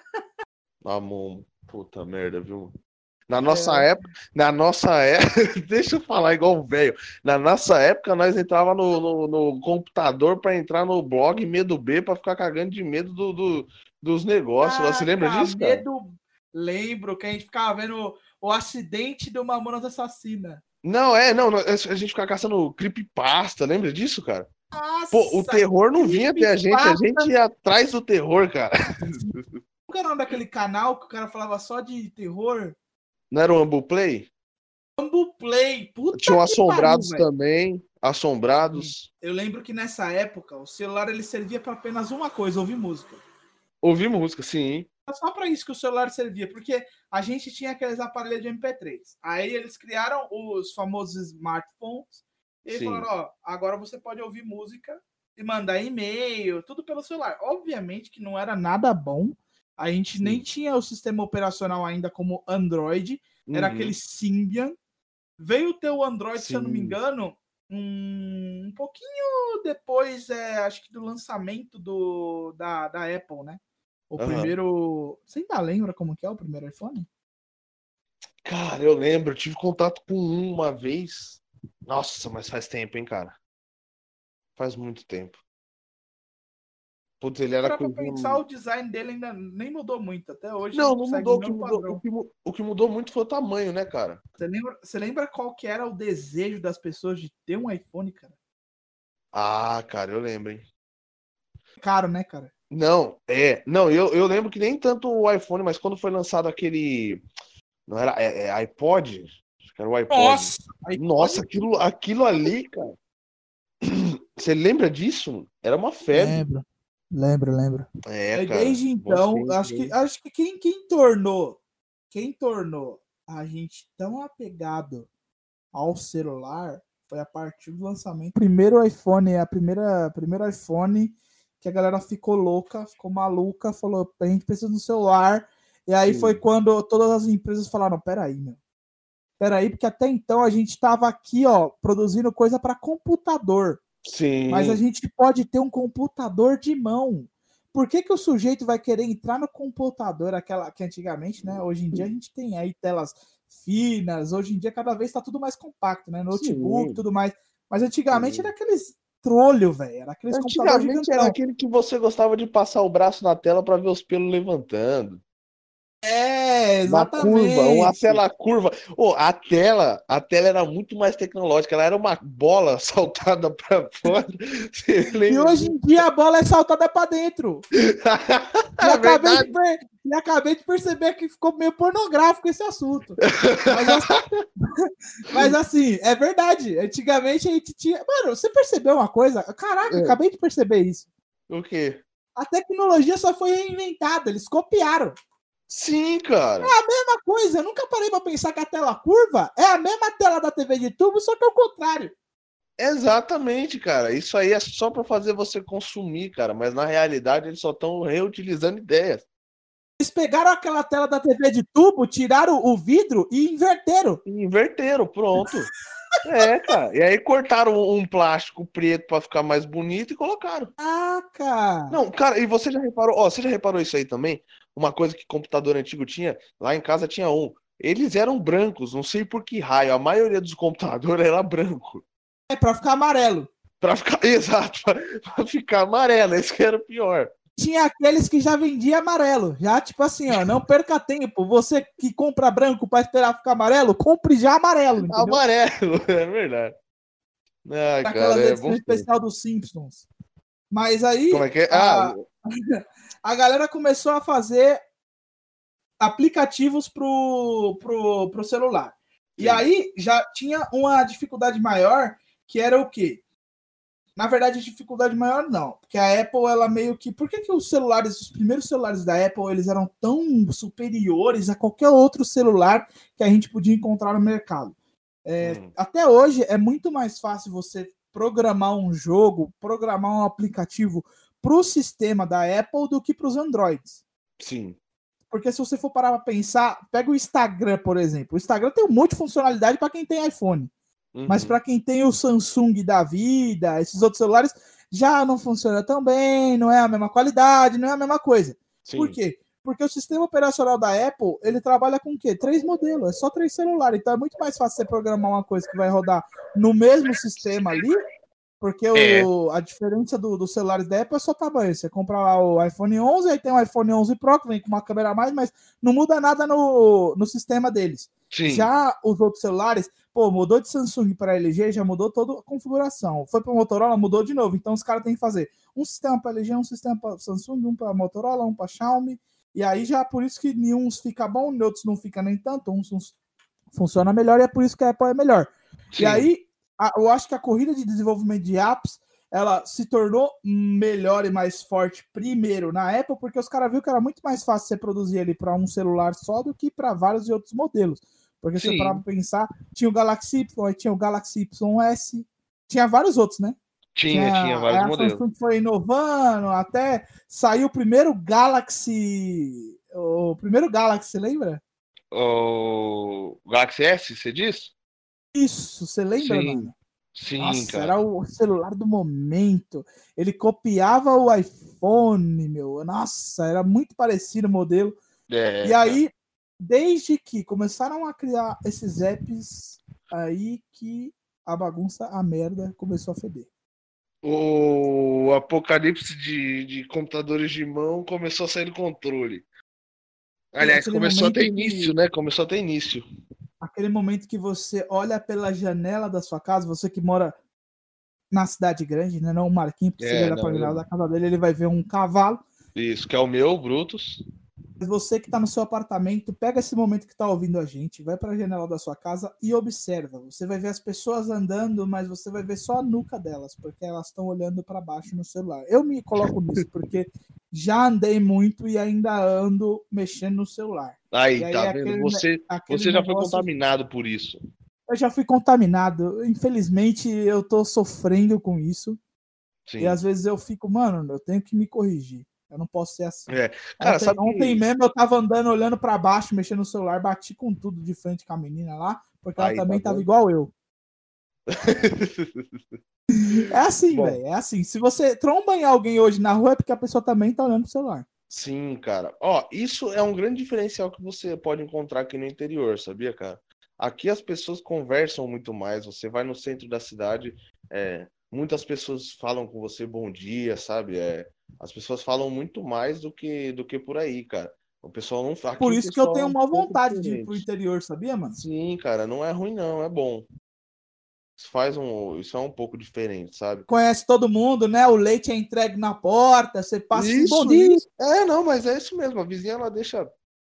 A Momo. Puta merda, viu? Na nossa É, época, na nossa época, deixa eu falar igual o velho. Na nossa época, nós entrava no, no, no computador para entrar no blog Medo B para ficar cagando de medo do, do- dos negócios. Você lembra Caraca, disso, cara? medo. Lembro que a gente ficava vendo o acidente do Mamonas Assassina. Não, é, não, a gente ficava caçando creepypasta, lembra disso, cara? Pô, o Nossa, terror não vinha até a gente, a gente ia atrás do terror, cara. qual era o nome daquele canal que o cara falava só de terror? Não era o Ambuplay? Bambu Play. Puta Tinha o que pariu, Assombrados velho. também. Assombrados. Eu lembro que nessa época o celular ele servia para apenas uma coisa, ouvir música. Ouvi música, sim. Era só para isso que o celular servia, porque a gente tinha aqueles aparelhos de M P três. Aí eles criaram os famosos smartphones e Sim. falaram, ó, agora você pode ouvir música e mandar e-mail, tudo pelo celular. Obviamente que não era nada bom. A gente Sim. nem tinha o sistema operacional ainda como Android, era Uhum. aquele Symbian. Veio ter o Android, se eu não me Sim. engano, um, um pouquinho depois, é, acho que do lançamento do, da, da Apple, né? O Aham. primeiro. Você ainda lembra como que é o primeiro iPhone? Cara, eu lembro, eu tive contato com um uma vez. Nossa, mas faz tempo, hein, cara? Faz muito tempo. Putz, ele era Pra coisinha... pensar, o design dele ainda nem mudou muito. Até hoje Não, não segue mudou. o O que mesmo mudou, padrão. o que, mu- o que mudou muito foi o tamanho, né, cara? Você lembra, você lembra qual que era o desejo das pessoas de ter um iPhone, cara? Ah, cara, eu lembro, hein? Caro, né, cara? Não, é. Não, eu, eu lembro que nem tanto o iPhone, mas quando foi lançado aquele. Não era é, é iPod? Acho que era o iPod. iPod- Nossa, aquilo, aquilo ali, cara. Você lembra disso? Era uma febre. Lembro, lembro, lembro. É, E cara. desde bons então, tempos, acho que, hein? acho que quem, quem tornou, quem tornou a gente tão apegado ao celular foi a partir do lançamento do primeiro iPhone, a primeira, primeiro iPhone que a galera ficou louca, ficou maluca, falou, a gente precisa do celular. E aí Sim. foi quando todas as empresas falaram, peraí, meu. Peraí, porque até então a gente tava aqui, ó, produzindo coisa para computador. Sim. Mas a gente pode ter um computador de mão. Por que, que o sujeito vai querer entrar no computador, aquela que antigamente, né? Hoje em dia a gente tem aí telas finas, hoje em dia cada vez está tudo mais compacto, né? Notebook, Sim. tudo mais. Mas antigamente Sim. era aqueles trolho, velho. Era aqueles computadores Antigamente gigantão. era aquele que você gostava de passar o braço na tela pra ver os pelos levantando. É, Uma curva, uma exatamente. tela curva. Ô, a tela, a tela era muito mais tecnológica, ela era uma bola saltada pra fora. Você E lembra hoje disso? em dia a bola é saltada pra dentro. E É acabei de, verdade. per- e acabei de perceber que ficou meio pornográfico esse assunto. Mas, as- mas assim, é verdade. Antigamente a gente tinha. Mano, você percebeu uma coisa? Caraca, É, acabei de perceber isso. o quê? A tecnologia só foi reinventada, eles copiaram. Sim, cara. Uma coisa, eu nunca parei pra pensar que a tela curva é a mesma tela da T V de tubo, só que é o contrário. Exatamente, cara. Isso aí é só pra fazer você consumir, cara. Mas na realidade eles só estão reutilizando ideias. Eles pegaram aquela tela da T V de tubo, tiraram o vidro e inverteram. E inverteram, pronto. É, cara. E aí cortaram um plástico preto pra ficar mais bonito e colocaram. Ah, cara. Não, cara, e você já reparou, ó, você já reparou isso aí também? Uma coisa que computador antigo tinha, lá em casa tinha um. Eles eram brancos, não sei por que raio, a maioria dos computadores era branco. É pra ficar amarelo. Pra ficar, exato, pra, pra ficar amarelo, esse que era o pior. Tinha aqueles que já vendia amarelo. Já, tipo assim, ó, não perca tempo. Você que compra branco pra esperar ficar amarelo, compre já amarelo, entendeu? Amarelo, é verdade. Ai, Aquela cara, é edição bom. especial dos Simpsons. Mas aí, Como é que é? Ah, a, a galera começou a fazer aplicativos pro, pro, pro celular. E sim. aí já tinha uma dificuldade maior, que era o quê? Na verdade, a dificuldade maior não, porque a Apple, ela meio que... Por que que os celulares, os primeiros celulares da Apple, eles eram tão superiores a qualquer outro celular que a gente podia encontrar no mercado? É, Hum, até hoje, é muito mais fácil você programar um jogo, programar um aplicativo para o sistema da Apple do que para os Androids. sim. Porque se você for parar para pensar, pega o Instagram, por exemplo. O Instagram tem um monte de funcionalidade para quem tem iPhone. Mas Uhum. para quem tem o Samsung da vida, esses outros celulares, já não funciona tão bem, não é a mesma qualidade, não é a mesma coisa. Sim. Por quê? Porque o sistema operacional da Apple, ele trabalha com o quê? Três modelos, é só três celulares. Então é muito mais fácil você programar uma coisa que vai rodar no mesmo sistema ali, porque É. o, a diferença do, dos celulares da Apple é só tamanho. Você compra lá o iPhone onze, aí tem o iPhone onze Pro, que vem com uma câmera a mais, mas não muda nada no, no sistema deles. Sim. Já os outros celulares, pô, mudou de Samsung para L G, já mudou toda a configuração. Foi para Motorola, mudou de novo. Então os caras têm que fazer um sistema para L G, um sistema para Samsung, um para Motorola, um para Xiaomi. E aí já por isso que nenhum fica bom, outros não fica nem tanto, uns, uns funciona melhor e é por isso que a Apple é melhor. Sim. E aí a, eu acho que a corrida de desenvolvimento de apps, ela se tornou melhor e mais forte primeiro na Apple, porque os caras viram que era muito mais fácil você produzir ele para um celular só do que para vários e outros modelos. Porque Sim. você parava pra pensar, tinha o Galaxy Y, aí tinha o Galaxy Y S, tinha vários outros, né? Tinha, tinha vários a modelos. Samsung foi inovando, até saiu o primeiro Galaxy, o primeiro Galaxy, lembra? O Galaxy S, você diz? Isso, você lembra, Sim. mano? Sim, Nossa, cara. era o celular do momento. Ele copiava o iPhone, meu. Nossa, era muito parecido o modelo. É, E aí, desde que começaram a criar esses apps, aí que a bagunça, a merda, começou a feder. o apocalipse de, de computadores de mão começou a sair do controle. Aliás, aquele começou a momento ter que- início, né? Começou a ter início. Aquele momento que você olha pela janela da sua casa, você que mora na cidade grande, né? Não o Marquinhos, porque É, se ele olhar não, pra janela eu- da casa dele, ele vai ver um cavalo. Isso, que é o meu, Brutus. Mas você que está no seu apartamento, pega esse momento que está ouvindo a gente, vai para a janela da sua casa e observa. Você vai ver as pessoas andando, mas você vai ver só a nuca delas, porque elas estão olhando para baixo no celular. Eu me coloco nisso, porque já andei muito e ainda ando mexendo no celular. Aí, E aí tá é vendo? aquele- Você, aquele você já foi negócio- contaminado por isso. Eu já fui contaminado. Infelizmente, eu tô sofrendo com isso. Sim. E às vezes eu fico, mano, eu tenho que me corrigir. Eu não posso ser assim. É. Cara, ontem, sabe que- ontem mesmo eu tava andando, olhando pra baixo, mexendo no celular, bati com tudo de frente com a menina lá, porque ela Aí, também tá tava vendo? igual eu. É assim, Bom. velho. É assim. Se você tromba em alguém hoje na rua, é porque a pessoa também tá olhando pro celular. Sim, cara. Ó, isso é um grande diferencial que você pode encontrar aqui no interior, sabia, cara? Aqui as pessoas conversam muito mais. Você vai no centro da cidade, é, muitas pessoas falam com você bom dia, sabe? É, as pessoas falam muito mais do que, do que por aí, cara. O pessoal não faz. Por isso que eu tenho uma uma vontade de ir pro interior, sabia, mano? Sim, cara, não é ruim, não, é bom. Isso faz um. Isso é um pouco diferente, sabe? Conhece todo mundo, né? O leite é entregue na porta, você passa assim, bom Isso, dia. isso. É, não, mas é isso mesmo. A vizinha, ela deixa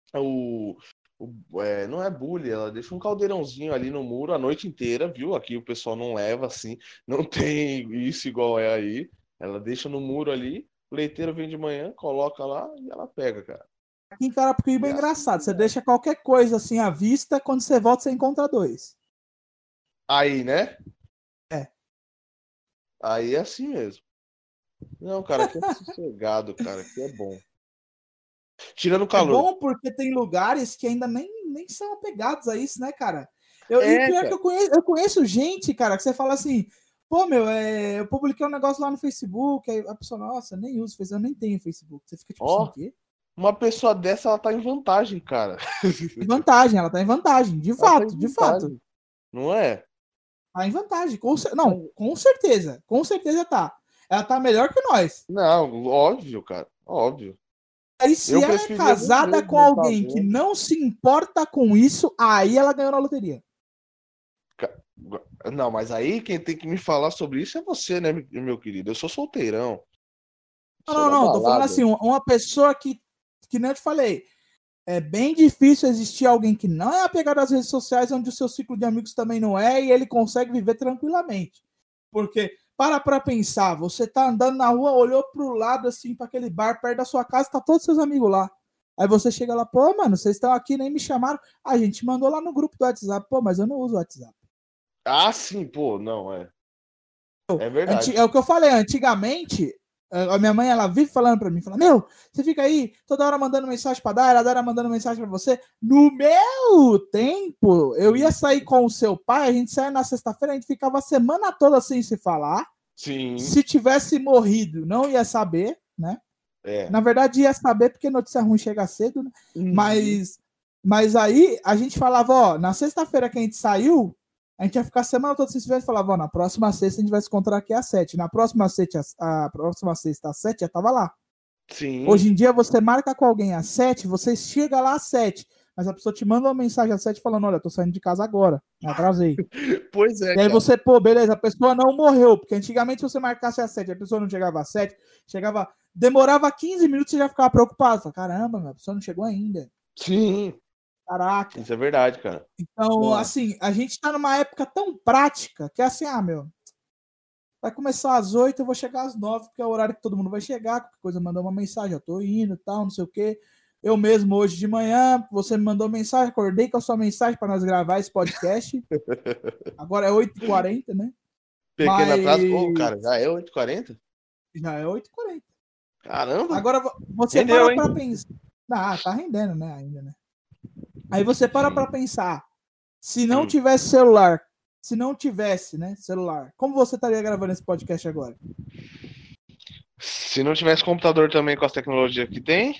o. o- é, não é bullying, ela deixa um caldeirãozinho ali no muro a noite inteira, viu? Aqui o pessoal não leva assim, não tem isso igual é aí. Ela deixa no muro ali, o leiteiro vem de manhã, coloca lá e ela pega, cara. Aqui em Carapicuíba é E assim, engraçado. Você é. deixa qualquer coisa assim à vista, quando você volta, você encontra dois. Aí, né? É. Aí é assim mesmo. Não, cara, aqui é sossegado, cara, aqui é bom. Tirando o É calor. bom porque tem lugares que ainda nem, nem são apegados a isso, né, cara? Eu, e É, pior cara. que eu conheço, eu conheço gente, cara, que você fala assim, pô, meu, é, eu publiquei um negócio lá no Facebook, aí a pessoa, nossa, nem uso Facebook, eu nem tenho Facebook. Você fica tipo Ó, assim, quê? uma pessoa dessa, ela tá em vantagem, cara. Em vantagem, ela tá em vantagem, de Ela tá fato, em de fato. vantagem. Não é? Tá em vantagem, com, cer- não, com certeza, com certeza tá. Ela tá melhor que nós. Não, óbvio, cara. Óbvio. Aí se Eu ela é preferia mil casada vezes com não tá alguém que vendo. não se importa com isso, aí ela ganhou na loteria. Ca- Não, mas aí quem tem que me falar sobre isso é você, né, meu meu querido? Eu sou solteirão. Não, Sou não, da não, tô falando balada. assim, uma uma pessoa que, que nem eu te falei, é bem difícil existir alguém que não é apegado às redes sociais, onde o seu ciclo de amigos também não é, e ele consegue viver tranquilamente. Porque, para pra pensar, você tá andando na rua, olhou pro lado, assim, pra aquele bar perto da sua casa, tá todos seus amigos lá. Aí você chega lá, pô, mano, vocês estão aqui, nem me chamaram. A gente mandou lá no grupo do WhatsApp, pô, mas eu não uso o WhatsApp. Ah, sim, pô, não, é. É Anti- verdade. É o que eu falei, antigamente, a minha mãe, ela vive falando pra mim, fala, meu, você fica aí toda hora mandando mensagem pra dar, ela dá mandando mensagem pra você. No meu tempo, eu ia sair com o seu pai, a gente saía na sexta-feira, a gente ficava a semana toda sem se falar. Sim, Se tivesse morrido, não ia saber, né? é. Na verdade, ia saber porque notícia ruim chega cedo, né? Uhum. Mas, mas aí a gente falava, ó, na sexta-feira que a gente saiu, a gente ia ficar a semana toda sem se ver e falava, ó, na próxima sexta a gente vai se encontrar aqui às sete. Na próxima sexta, a próxima sexta às sete já tava lá. Sim. Hoje em dia você marca com alguém às sete, você chega lá às sete, mas a pessoa te manda uma mensagem às sete falando, olha, eu tô saindo de casa agora, me atrasei. Pois é, E aí cara. você, pô, beleza, a pessoa não morreu, porque antigamente se você marcasse às sete, a pessoa não chegava às sete, chegava, demorava quinze minutos e você já ficava preocupado. Fala, caramba, meu, a pessoa não chegou ainda. Sim, Caraca. isso é verdade, cara. Então, Bom. assim, a gente tá numa época tão prática que é assim, ah, meu, vai começar às oito, eu vou chegar às nove, porque é o horário que todo mundo vai chegar, qualquer coisa, mandou uma mensagem, eu tô indo, tal, não sei o quê. Eu mesmo, hoje de manhã, você me mandou mensagem, acordei com a sua mensagem para nós gravar esse podcast. Agora é oito e quarenta, né? Pequeno Mas atraso. Ô, cara, já é oito e quarenta? já é oito e quarenta. Caramba! Agora vo- você Rendeu, para hein? pra pensar. Ah, tá rendendo, né? Ainda, né? Aí você para pra pensar. Se não Hum. tivesse celular, se não tivesse, né, celular, como você estaria gravando esse podcast agora? Se não tivesse computador também com as tecnologias que tem,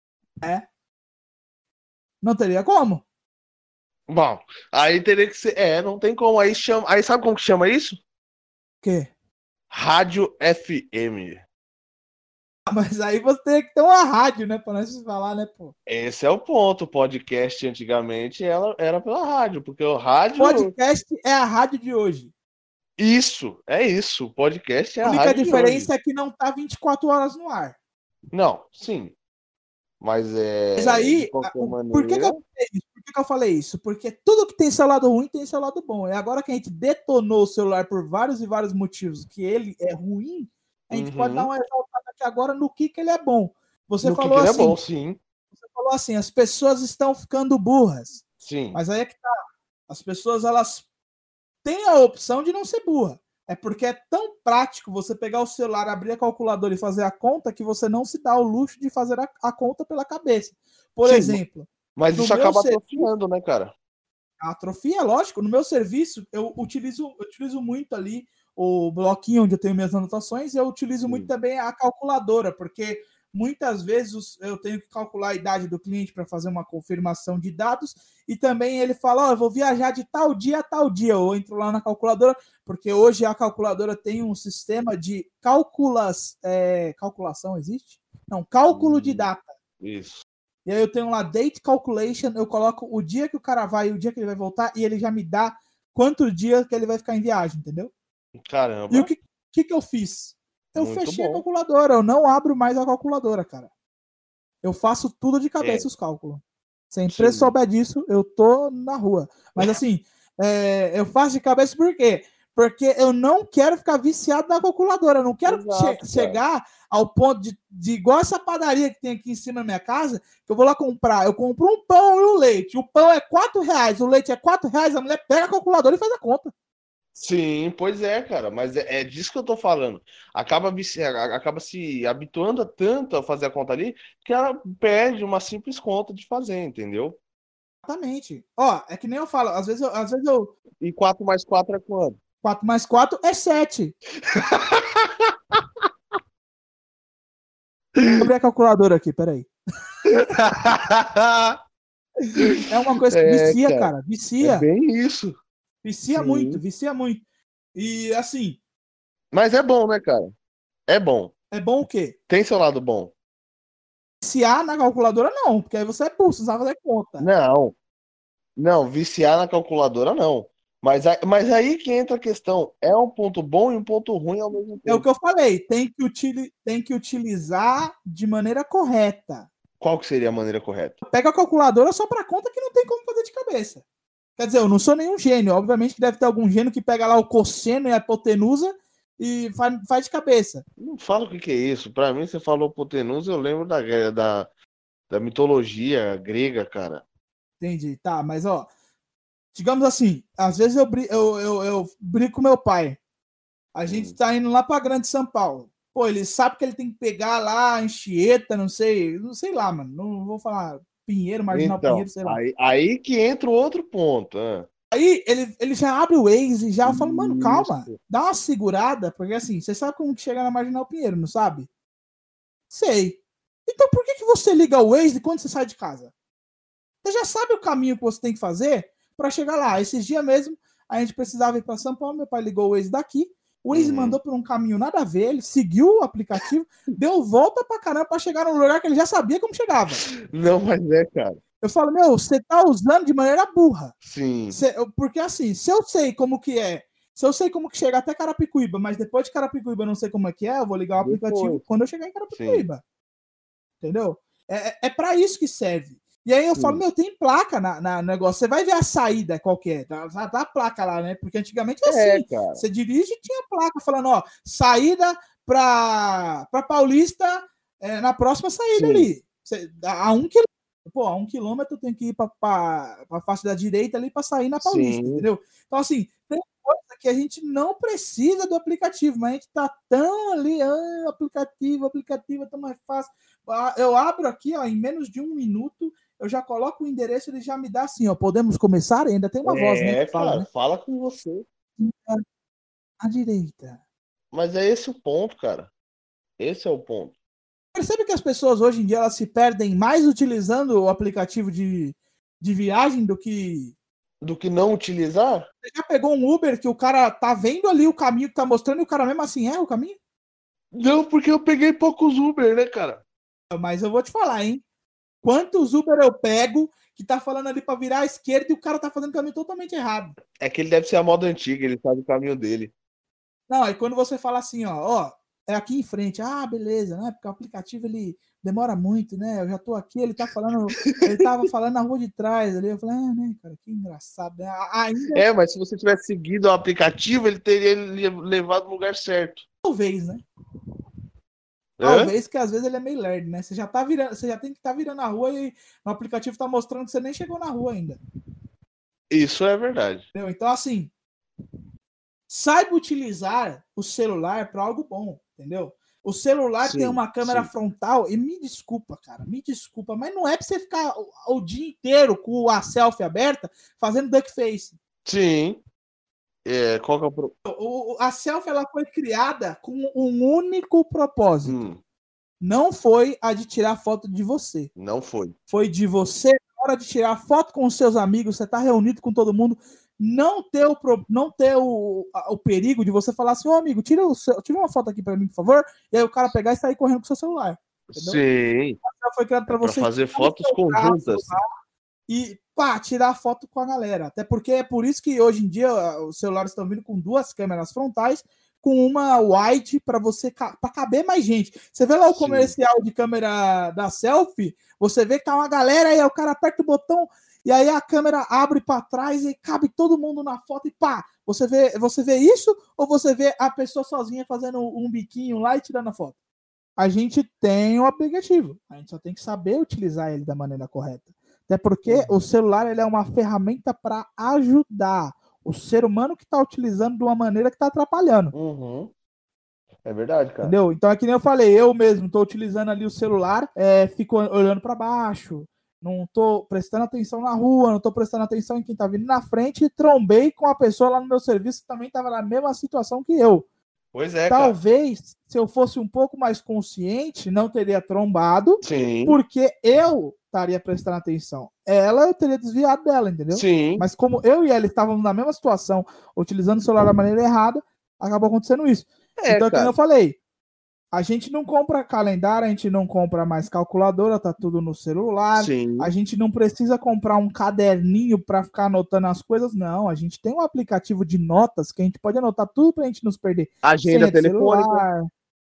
Não teria como? bom, aí teria que ser. É, não tem como. Aí chama. Aí sabe como que chama isso? O quê? Rádio F M. Ah, mas aí você teria que ter uma rádio, né, pra nós falar, né, pô? Esse é o ponto. O podcast antigamente ela era pela rádio, porque o rádio. Podcast é a rádio de hoje. Isso, é isso. O podcast é A a única rádio de diferença hoje. é que não tá vinte e quatro horas no ar. Não, sim. Mas é. Mas aí, de qualquer a- o- maneira. por que, que eu falei isso? Por que, que eu falei isso? Porque tudo que tem seu lado ruim tem seu lado bom. E agora que a gente detonou o celular por vários e vários motivos que ele é ruim, a gente Uhum. pode dar uma exaltada aqui agora no que, que ele é bom. Você No que falou que ele assim, é bom, sim. você falou assim, as pessoas estão ficando burras. Sim. Mas aí é que tá. As pessoas, elas têm a opção de não ser burra. É porque é tão prático você pegar o celular, abrir a calculadora e fazer a conta que você não se dá o luxo de fazer a, a conta pela cabeça. Por Sim, exemplo, Mas no isso meu acaba serviço- atrofiando, né, cara? a atrofia, lógico, no meu serviço eu utilizo, eu utilizo muito ali o bloquinho onde eu tenho minhas anotações e eu utilizo muito Sim. também a calculadora, porque muitas vezes os- eu tenho que calcular a idade do cliente para fazer uma confirmação de dados e também ele fala, ó, eu vou viajar de tal dia a tal dia, eu entro lá na calculadora, porque hoje a calculadora tem um sistema de calculas, é, calculação, existe? Não, cálculo de Hum. data. Isso. E aí eu tenho lá date calculation, eu coloco o dia que o cara vai e o dia que ele vai voltar, e ele já me dá quanto dia que ele vai ficar em viagem, entendeu? Caramba. E o que, que, que eu fiz? Eu Muito fechei bom. a calculadora, eu não abro mais a calculadora, cara. Eu faço tudo de cabeça É. os cálculos. Se a empresa Sim. souber disso, eu tô na rua. Mas assim, é, eu faço de cabeça por quê? Porque eu não quero ficar viciado na calculadora. Eu não quero Exato, che- cara. chegar ao ponto de, de igual essa padaria que tem aqui em cima da minha casa, que eu vou lá comprar. Eu compro um pão e um leite. O pão é quatro reais, o leite é quatro reais, a mulher pega a calculadora e faz a conta. Sim, pois é, cara, mas é, é disso que eu tô falando. Acaba, vici- a- acaba se habituando a tanto a fazer a conta ali que ela perde uma simples conta de fazer, entendeu? Exatamente. Ó, é que nem eu falo, às vezes eu, às vezes eu E quatro mais quatro é quanto? quatro mais quatro é sete. Vou abrir a calculadora aqui, peraí. É uma coisa que É, vicia, cara, cara. é Vicia. bem isso. Vicia Sim. muito, vicia muito. E assim, Mas é bom, né, cara? É bom. é bom o quê? Tem seu lado bom. Viciar na calculadora, não, porque aí você é pulso, você sabe fazer conta. Não, não, viciar na calculadora não. Mas, a- mas aí que entra a questão. É um ponto bom e um ponto ruim ao mesmo É o tempo. que eu falei, tem que, utili- tem que utilizar de maneira correta. Qual que seria a maneira correta? Pega a calculadora só para conta que não tem como fazer de cabeça. Quer dizer, eu não sou nenhum gênio. Obviamente que deve ter algum gênio que pega lá o cosseno e a hipotenusa e faz, faz de cabeça. Não fala o que que é isso. Pra mim, você falou hipotenusa, eu lembro da, da, da mitologia grega, cara. Entendi. Tá, mas ó, digamos assim, às vezes eu, bri- eu, eu, eu brigo com meu pai. A gente Hum. tá indo lá pra Grande São Paulo. Pô, ele sabe que ele tem que pegar lá Anchieta, não sei, não sei lá, mano. Não vou falar Pinheiro, Marginal Então, Pinheiro, sei lá. aí, aí que entra o outro ponto. ah. Aí ele, ele já abre o Waze e já eu falo, mano, calma, Isso. dá uma segurada, porque assim, você sabe como que chega na Marginal Pinheiro, não sabe? Sei. Então por que, que você liga o Waze quando você sai de casa? Você já sabe o caminho que você tem que fazer para chegar lá. Esses dias mesmo, a gente precisava ir para São Paulo, meu pai ligou o Waze daqui, o Waze Uhum. mandou por um caminho nada a ver, ele seguiu o aplicativo, deu volta pra caramba para chegar num lugar que ele já sabia como chegava. Não, mas é, cara. Eu falo, meu, você tá usando de maneira burra. Sim. Cê- eu- porque assim, se eu sei como que é, se eu sei como que chega até Carapicuíba, mas depois de Carapicuíba eu não sei como é que é, eu vou ligar o aplicativo Depois. quando eu chegar em Carapicuíba. Entendeu? É, é, é para isso que serve. E aí eu Sim. falo, meu, tem placa na, na negócio. Você vai ver a saída qualquer. Tá, tá, tá a placa lá, né? Porque antigamente era É, assim. cara. Você dirige e tinha placa falando, ó, saída pra, pra Paulista é, na próxima saída Sim. ali. Cê, a um quilômetro. Pô, a um quilômetro eu tenho que ir pra, pra, pra face da direita ali pra sair na Paulista, Sim. entendeu? Então, assim, tem coisa que a gente não precisa do aplicativo, mas a gente tá tão ali, ah, aplicativo, aplicativo é tão mais fácil. Ah, eu abro aqui, ó, em menos de um minuto, eu já coloco o endereço, ele já me dá assim, ó, podemos começar? E ainda tem uma voz, né, É, que fala, cara, né? fala com você. À direita. Mas é esse o ponto, cara. Esse é o ponto. Percebe que as pessoas hoje em dia elas se perdem mais utilizando o aplicativo de, de viagem do que. Do que não utilizar? Você já pegou um Uber que o cara tá vendo ali o caminho que tá mostrando e o cara mesmo assim erra o caminho? Não, porque eu peguei poucos Uber, né, cara? Mas eu vou te falar, hein? Quantos Uber eu pego que tá falando ali pra virar à esquerda e o cara tá fazendo o caminho totalmente errado? É que ele deve ser a moda antiga, ele sabe o caminho dele. Não, aí quando você fala assim, ó, ó, é aqui em frente, ah, beleza, né? Porque o aplicativo ele demora muito, né? Eu já tô aqui, ele tá falando, ele tava falando na rua de trás ali. Eu falei, ah, né, cara, que engraçado, né? Ainda É, mas se você tivesse seguido o aplicativo, ele teria le- levado no lugar certo. talvez, né? Hã? Talvez que às vezes ele é meio lerdo, né? Você já tá virando, você já tem que estar tá virando a rua e o aplicativo tá mostrando que você nem chegou na rua ainda. Isso é verdade. Entendeu? Então, assim, saiba utilizar o celular para algo bom, entendeu? O celular Sim, tem uma câmera sim. frontal, e me desculpa, cara, me desculpa, mas não é pra você ficar o, o dia inteiro com a selfie aberta fazendo duck face. Sim. É, qual que é o pro... O, o- a selfie ela foi criada com um único propósito. Hum, Não foi a de tirar foto de você. não foi. Foi de você, na hora de tirar foto com os seus amigos, você tá reunido com todo mundo, não ter o, pro- não ter o, a- o perigo de você falar assim, ô amigo, tira, o seu- tira uma foto aqui pra mim, por favor, e aí o cara pegar e sair correndo com o seu celular. entendeu? Sim. Ela foi criada para Pra você fazer tirar o fotos seu conjuntas. celular e pá, tirar foto com a galera. Até porque é por isso que hoje em dia os celulares estão vindo com duas câmeras frontais, com uma wide para você para caber mais gente. Você vê lá o Sim. comercial de câmera da selfie, você vê que tá uma galera e aí o cara aperta o botão e aí a câmera abre para trás e cabe todo mundo na foto e pá, você vê, você vê isso ou você vê a pessoa sozinha fazendo um biquinho lá e tirando a foto? A gente tem o aplicativo, a gente só tem que saber utilizar ele da maneira correta. Até porque Uhum. o celular ele é uma ferramenta para ajudar o ser humano que está utilizando de uma maneira que está atrapalhando. Uhum. É verdade, cara. Entendeu? Então é que nem eu falei, eu mesmo estou utilizando ali o celular, é, fico olhando para baixo, não estou prestando atenção na rua, não estou prestando atenção em quem está vindo na frente e trombei com a pessoa lá no meu serviço que também estava na mesma situação que eu. Pois é, cara. Talvez, se eu fosse um pouco mais consciente, não teria trombado, Sim. porque eu estaria prestando atenção. Ela, eu teria desviado dela, entendeu? Sim. Mas como eu e ela estávamos na mesma situação, utilizando o celular da maneira errada, acabou acontecendo isso. É, então, como cara. eu falei, a gente não compra calendário, a gente não compra mais calculadora, tá tudo no celular. Sim. A gente não precisa comprar um caderninho para ficar anotando as coisas, não. A gente tem um aplicativo de notas que a gente pode anotar tudo pra gente não se perder. Agenda Senha de telefônica. celular,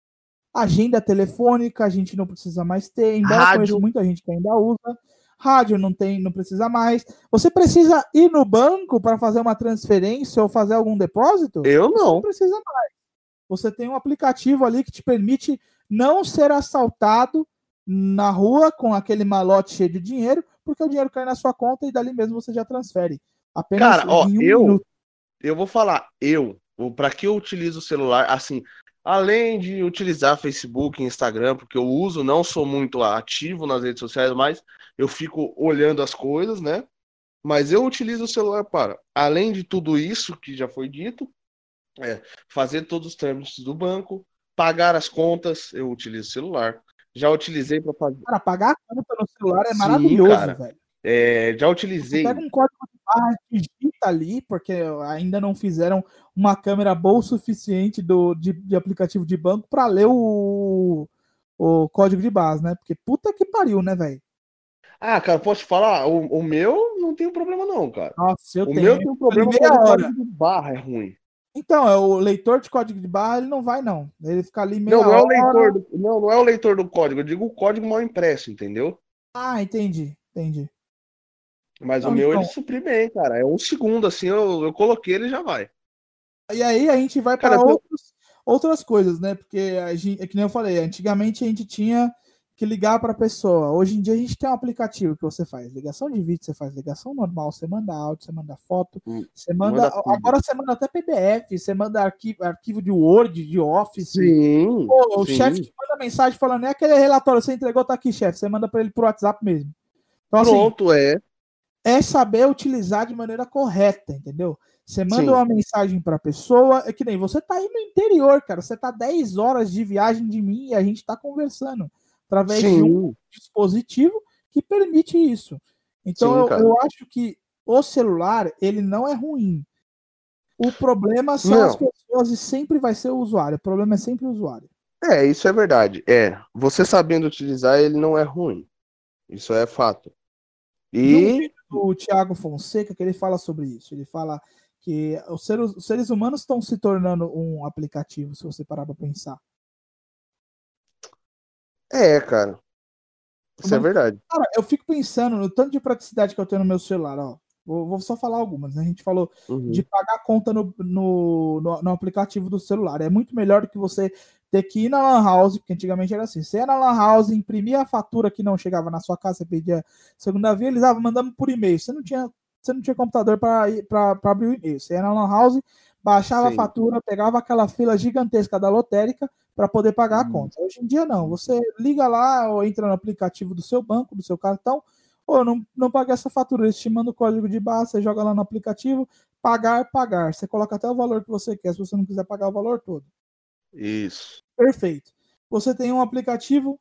agenda telefônica, a gente não precisa mais ter, embora eu Rádio. conheça muita gente que ainda usa. Rádio não tem, não precisa mais. Você precisa ir no banco para fazer uma transferência ou fazer algum depósito? Eu Você não não. precisa mais. Você tem um aplicativo ali que te permite não ser assaltado na rua com aquele malote cheio de dinheiro, porque o dinheiro cai na sua conta e dali mesmo você já transfere. Apenas Cara, ó, em um eu, minuto. eu vou falar, eu, para que eu utilizo o celular, assim, além de utilizar Facebook e Instagram, porque eu uso, não sou muito ativo nas redes sociais, mas eu fico olhando as coisas, né? Mas eu utilizo o celular para, além de tudo isso que já foi dito, é, fazer todos os trâmites do banco, pagar as contas, eu utilizo o celular. Já utilizei para fazer. Cara, pagar a conta no celular é Sim, maravilhoso, cara. velho. É, já Você utilizei. pega um código de barra, digita ali, porque ainda não fizeram uma câmera boa o suficiente do, de, de aplicativo de banco para ler o, o código de barras, né? Porque puta que pariu, né, velho? Ah, cara, posso te falar? O, o meu não tem problema, não, cara. Nossa, eu O tenho. meu tem um problema meia quando o hora. código de barra é ruim. Então, é o leitor de código de barra, ele não vai, não. Ele fica ali meia Não, não é o hora. leitor do, não, não é o leitor do código, eu digo o código mal impresso, entendeu? Ah, entendi, entendi. Mas Não, o meu então. ele supri bem, cara. É um segundo, assim, eu, eu coloquei ele já vai. E aí a gente vai Cara, para eu- outras coisas, né? Porque a gente, é que nem eu falei, antigamente a gente tinha que ligar para a pessoa. Hoje em dia a gente tem um aplicativo que você faz ligação de vídeo, você faz ligação normal, você manda áudio, você manda foto, Hum, você manda. manda tudo. Agora você manda até P D F, você manda arquivo, arquivo de Word, de Office. Sim, Pô, o sim. chefe te manda mensagem falando, é aquele relatório que você entregou, tá aqui, chefe. Você manda para ele por WhatsApp mesmo. Então, assim, Pronto, é. é saber utilizar de maneira correta, entendeu? Você manda Sim. uma mensagem para a pessoa, é que nem você tá aí no interior, cara. Você tá dez horas de viagem de mim e a gente tá conversando através de um Sim, dispositivo que permite isso. Então Sim, eu, cara. eu acho que o celular, ele não é ruim. O problema são Não. as pessoas e sempre vai ser o usuário. O problema é sempre o usuário. É, isso é verdade. É, você sabendo utilizar, ele não é ruim. Isso é fato. Vi um E vídeo do Thiago Fonseca que ele fala sobre isso. Ele fala que os seres, os seres humanos estão se tornando um aplicativo, se você parar para pensar. é, cara. Isso é Mas, verdade. cara, eu fico pensando no tanto de praticidade que eu tenho no meu celular, ó. Vou, vou só falar algumas, né? A gente falou Uhum. de pagar a conta no, no, no, no aplicativo do celular. É muito melhor do que você ter que ir na Lan House, porque antigamente era assim. Você ia na Lan House, imprimia a fatura que não chegava na sua casa, você pedia segunda via, eles ah, mandando por e-mail. Você não tinha, você não tinha computador para abrir o e-mail. Você ia na Lan House, baixava Sim. a fatura, pegava aquela fila gigantesca da lotérica para poder pagar a Hum. conta. Hoje em dia não. Você liga lá ou entra no aplicativo do seu banco, do seu cartão, ou eu não, não paguei essa fatura, eles te mandam o código de barra, você joga lá no aplicativo, pagar, pagar. Você coloca até o valor que você quer, se você não quiser pagar o valor todo. Isso. Perfeito. Você tem um aplicativo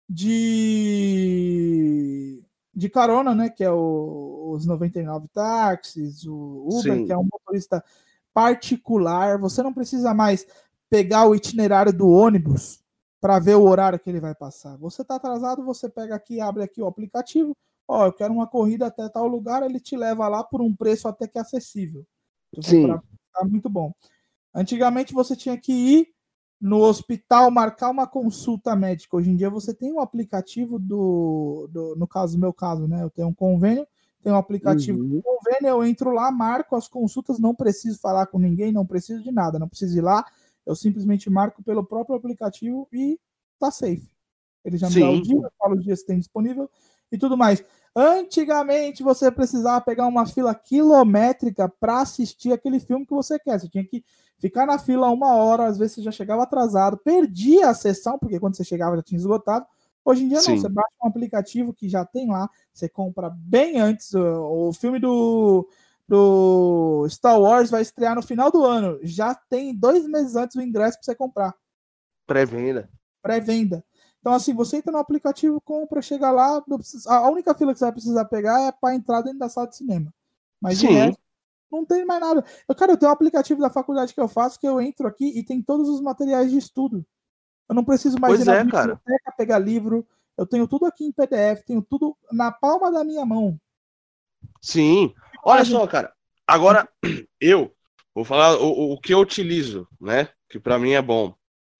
de, de carona, né? Que é o, os noventa e nove táxis, o Uber, Sim. que é um motorista particular. Você não precisa mais pegar o itinerário do ônibus para ver o horário que ele vai passar. Você tá atrasado, você pega aqui, abre aqui o aplicativo, ó, eu quero uma corrida até tal lugar, ele te leva lá por um preço até que acessível. Sim. Tá muito bom. Antigamente você tinha que ir no hospital marcar uma consulta médica. Hoje em dia você tem um aplicativo do, do no caso, no meu caso, né? Eu tenho um convênio, tenho um aplicativo Uhum. do convênio, eu entro lá, marco as consultas, não preciso falar com ninguém, não preciso de nada, não preciso ir lá, eu simplesmente marco pelo próprio aplicativo e tá safe. Ele já me dá o Sim. dia, eu falo os dias que tem disponível e tudo mais. Antigamente você precisava pegar uma fila quilométrica para assistir aquele filme que você quer. Você tinha que ficar na fila uma hora, às vezes você já chegava atrasado, perdia a sessão, porque quando você chegava já tinha esgotado. Hoje em dia Sim. não, você baixa um aplicativo que já tem lá, você compra bem antes. O, o filme do, do Star Wars vai estrear no final do ano. Já tem dois meses antes o ingresso para você comprar. Pré-venda. Pré-venda. Então, assim, você entra no aplicativo, compra, chega lá, não precisa, a única fila que você vai precisar pegar é para entrar dentro da sala de cinema. Mas de Sim. resto, não tem mais nada. Eu, cara, eu tenho um aplicativo da faculdade que eu faço, que eu entro aqui e tem todos os materiais de estudo. Eu não preciso mais Pois ir na é, cara. biblioteca pegar livro. Eu tenho tudo aqui em P D F, tenho tudo na palma da minha mão. Sim. Olha só, cara. Agora, eu vou falar o, o que eu utilizo, né? Que pra mim é bom.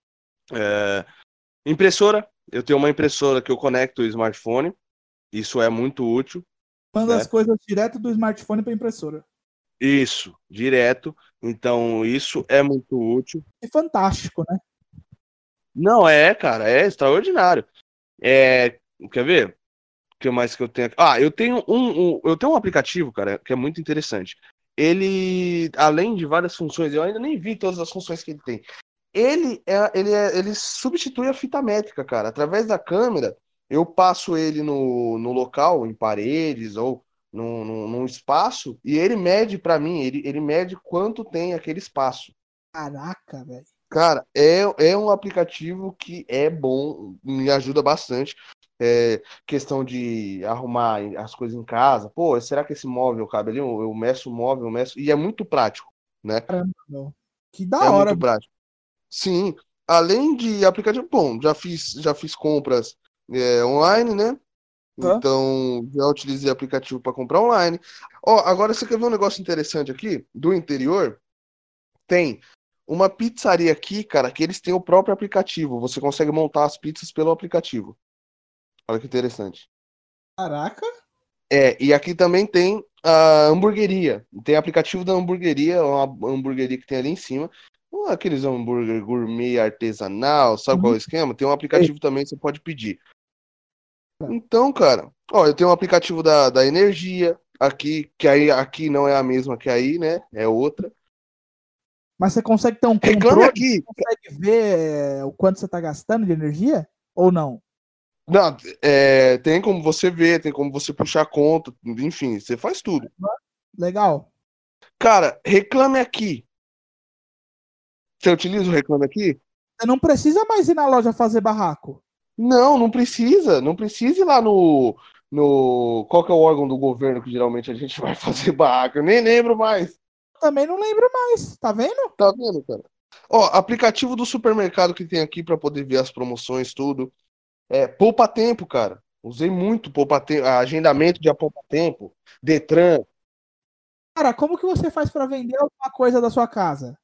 É, impressora. Eu tenho uma impressora que eu conecto o smartphone. Isso é muito útil. Manda né? as coisas direto do smartphone para impressora. Isso, direto. Então, isso é muito útil. É fantástico, né? Não, é, cara, é extraordinário. É, quer ver? O que mais que eu tenho aqui? Ah, eu tenho um, um- eu tenho um aplicativo, cara, que é muito interessante. Ele, além de várias funções, eu ainda nem vi todas as funções que ele tem. Ele é, ele é, ele substitui a fita métrica, cara. Através da câmera, eu passo ele no, no local, em paredes ou num, num, num espaço, e ele mede pra mim, ele, ele mede quanto tem aquele espaço. Caraca, velho. Cara, é, é um aplicativo que é bom, me ajuda bastante. É, questão de arrumar as coisas em casa. Pô, será que esse móvel cabe ali? Eu, eu meço o móvel, eu meço. E é muito prático, né? Caramba, meu. Que da É hora. muito prático. Sim, além de aplicativo, bom, já fiz, já fiz compras é, online, né? Hã? Então, já utilizei aplicativo para comprar online. Ó, agora você quer ver um negócio interessante aqui? Do interior, tem uma pizzaria aqui, cara, que eles têm o próprio aplicativo. Você consegue montar as pizzas pelo aplicativo. Olha que interessante. Caraca. É, e aqui também tem a hamburgueria. Tem aplicativo da hamburgueria, uma hamburgueria que tem ali em cima. Não é aqueles hambúrguer gourmet artesanal, sabe qual é o esquema? Tem um aplicativo também que você pode pedir. Então, cara, ó, eu tenho um aplicativo da, da energia aqui, que aí aqui não é a mesma que aí, né? É outra. Mas você consegue ter um Reclame controle? aqui. Você consegue ver é, o quanto você tá gastando de energia? Ou não? Não, é, tem como você ver, tem como você puxar a conta, enfim, você faz tudo. Legal. Cara, reclame aqui. Você utiliza o reclame aqui? Você não precisa mais ir na loja fazer barraco. Não, não precisa. Não precisa ir lá no, no. Qual que é o órgão do governo que geralmente a gente vai fazer barraca? Eu nem lembro mais. Também não lembro mais, tá vendo? Tá vendo, cara? Ó, aplicativo do supermercado que tem aqui pra poder ver as promoções, tudo. É, poupa tempo, cara. Usei muito poupa tempo, agendamento de poupa tempo, Detran. Cara, como que você faz pra vender alguma coisa da sua casa?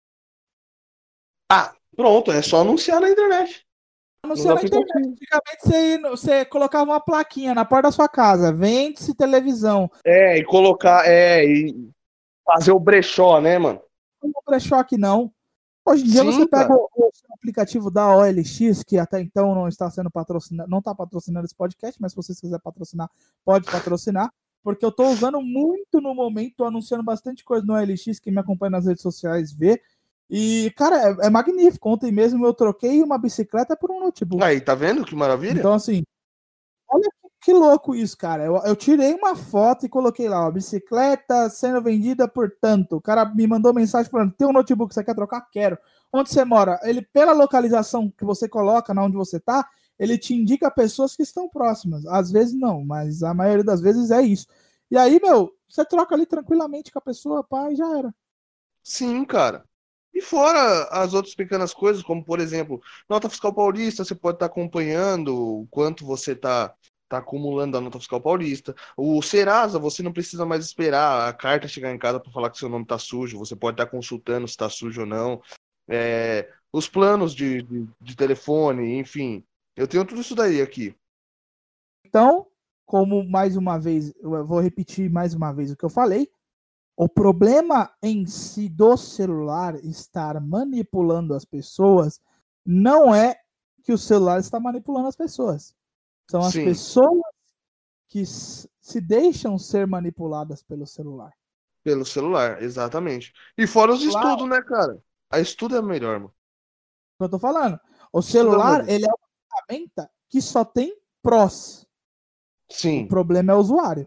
Ah, pronto, é só anunciar na internet. Anunciar na internet. Antigamente você, você colocava uma plaquinha na porta da sua casa, vende-se televisão. É, e colocar, é, e fazer o brechó, né, mano? Não é brechó aqui não. Hoje em dia Sim, você pega cara. o, o aplicativo da O L X, que até então não está sendo patrocinado, não está patrocinando esse podcast, mas se vocês quiserem patrocinar, pode patrocinar, porque eu estou usando muito no momento, estou anunciando bastante coisa no O L X, quem me acompanha nas redes sociais vê. E, cara, é, é magnífico. Ontem mesmo eu troquei uma bicicleta por um notebook. Aí, tá vendo que maravilha? Então, assim, olha que, que louco isso, cara. Eu, eu tirei uma foto e coloquei lá, ó, bicicleta sendo vendida por tanto. O cara me mandou mensagem falando, tem um notebook que você quer trocar? Quero. Onde você mora? Ele, pela localização que você coloca na onde você tá, ele te indica pessoas que estão próximas. Às vezes não, mas a maioria das vezes é isso. E aí, meu, você troca ali tranquilamente com a pessoa, pá, e já era. Sim, cara. E fora as outras pequenas coisas, como por exemplo, nota fiscal paulista, você pode estar acompanhando o quanto você está tá acumulando a nota fiscal paulista. O Serasa, você não precisa mais esperar a carta chegar em casa para falar que seu nome está sujo, você pode estar consultando se está sujo ou não. É, os planos de, de, de telefone, enfim, eu tenho tudo isso daí aqui. Então, como mais uma vez, eu vou repetir mais uma vez o que eu falei, o problema em si do celular estar manipulando as pessoas não é que o celular está manipulando as pessoas. São as Sim. pessoas que s- se deixam ser manipuladas pelo celular. Pelo celular, exatamente. E fora os Celular, estudos, né, cara? A estudo é melhor, mano. que eu tô falando. O Estudo é celular, melhor. ele é uma ferramenta que só tem prós. O Sim. problema é o usuário.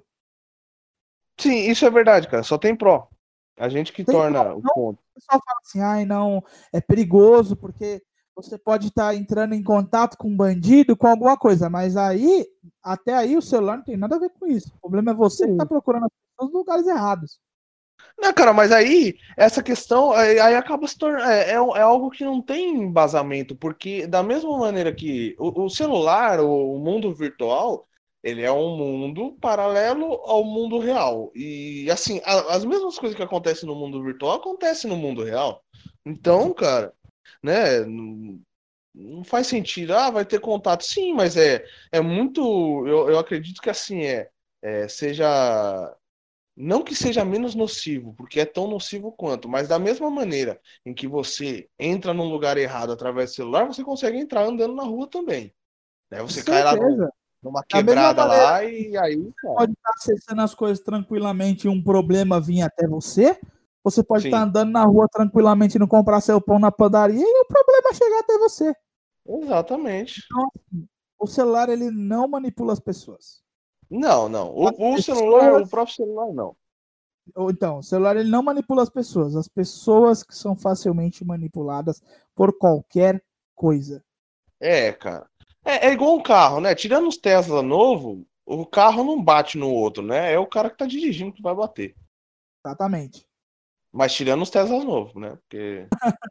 Sim, isso é verdade, cara. Só tem pró. A gente que Tem torna pró. o Não, ponto. o pessoal fala assim, ai não, é perigoso porque você pode estar entrando em contato com um bandido, com alguma coisa, mas aí, até aí o celular não tem nada a ver com isso. O problema é você que está Sim. procurando as pessoas nos lugares errados. Não, cara, mas aí, essa questão, aí, aí acaba se tornando. É, é, é algo que não tem embasamento, porque da mesma maneira que o, o celular, o, o mundo virtual, ele é um mundo paralelo ao mundo real. E, assim, a- as mesmas coisas que acontecem no mundo virtual acontecem no mundo real. Então, cara, né, não, não faz sentido. Ah, vai ter contato. Sim, mas é, é muito. Eu, eu acredito que assim é, é seja. Não que seja menos nocivo, porque é tão nocivo quanto, mas da mesma maneira em que você entra num lugar errado através do celular, você consegue entrar andando na rua também. Né? Com Você cai lá num- certeza. numa Da mesma quebrada maneira lá e aí, que cara. pode estar acessando as coisas tranquilamente e um problema vir até você, você pode estar Sim, andando na rua tranquilamente, não comprar seu pão na padaria e o problema chegar até você. exatamente. Então, assim, o celular ele não manipula as pessoas. Não, não. As O, o celular, o pessoas, próprio celular, não. ou então, o celular ele não manipula as pessoas. As pessoas que são facilmente manipuladas por qualquer coisa. É, cara. É, é igual um carro, né? Tirando os Tesla novo, o carro não bate no outro, né? É o cara que tá dirigindo que vai bater. Exatamente. Mas tirando os Teslas novos, né? Porque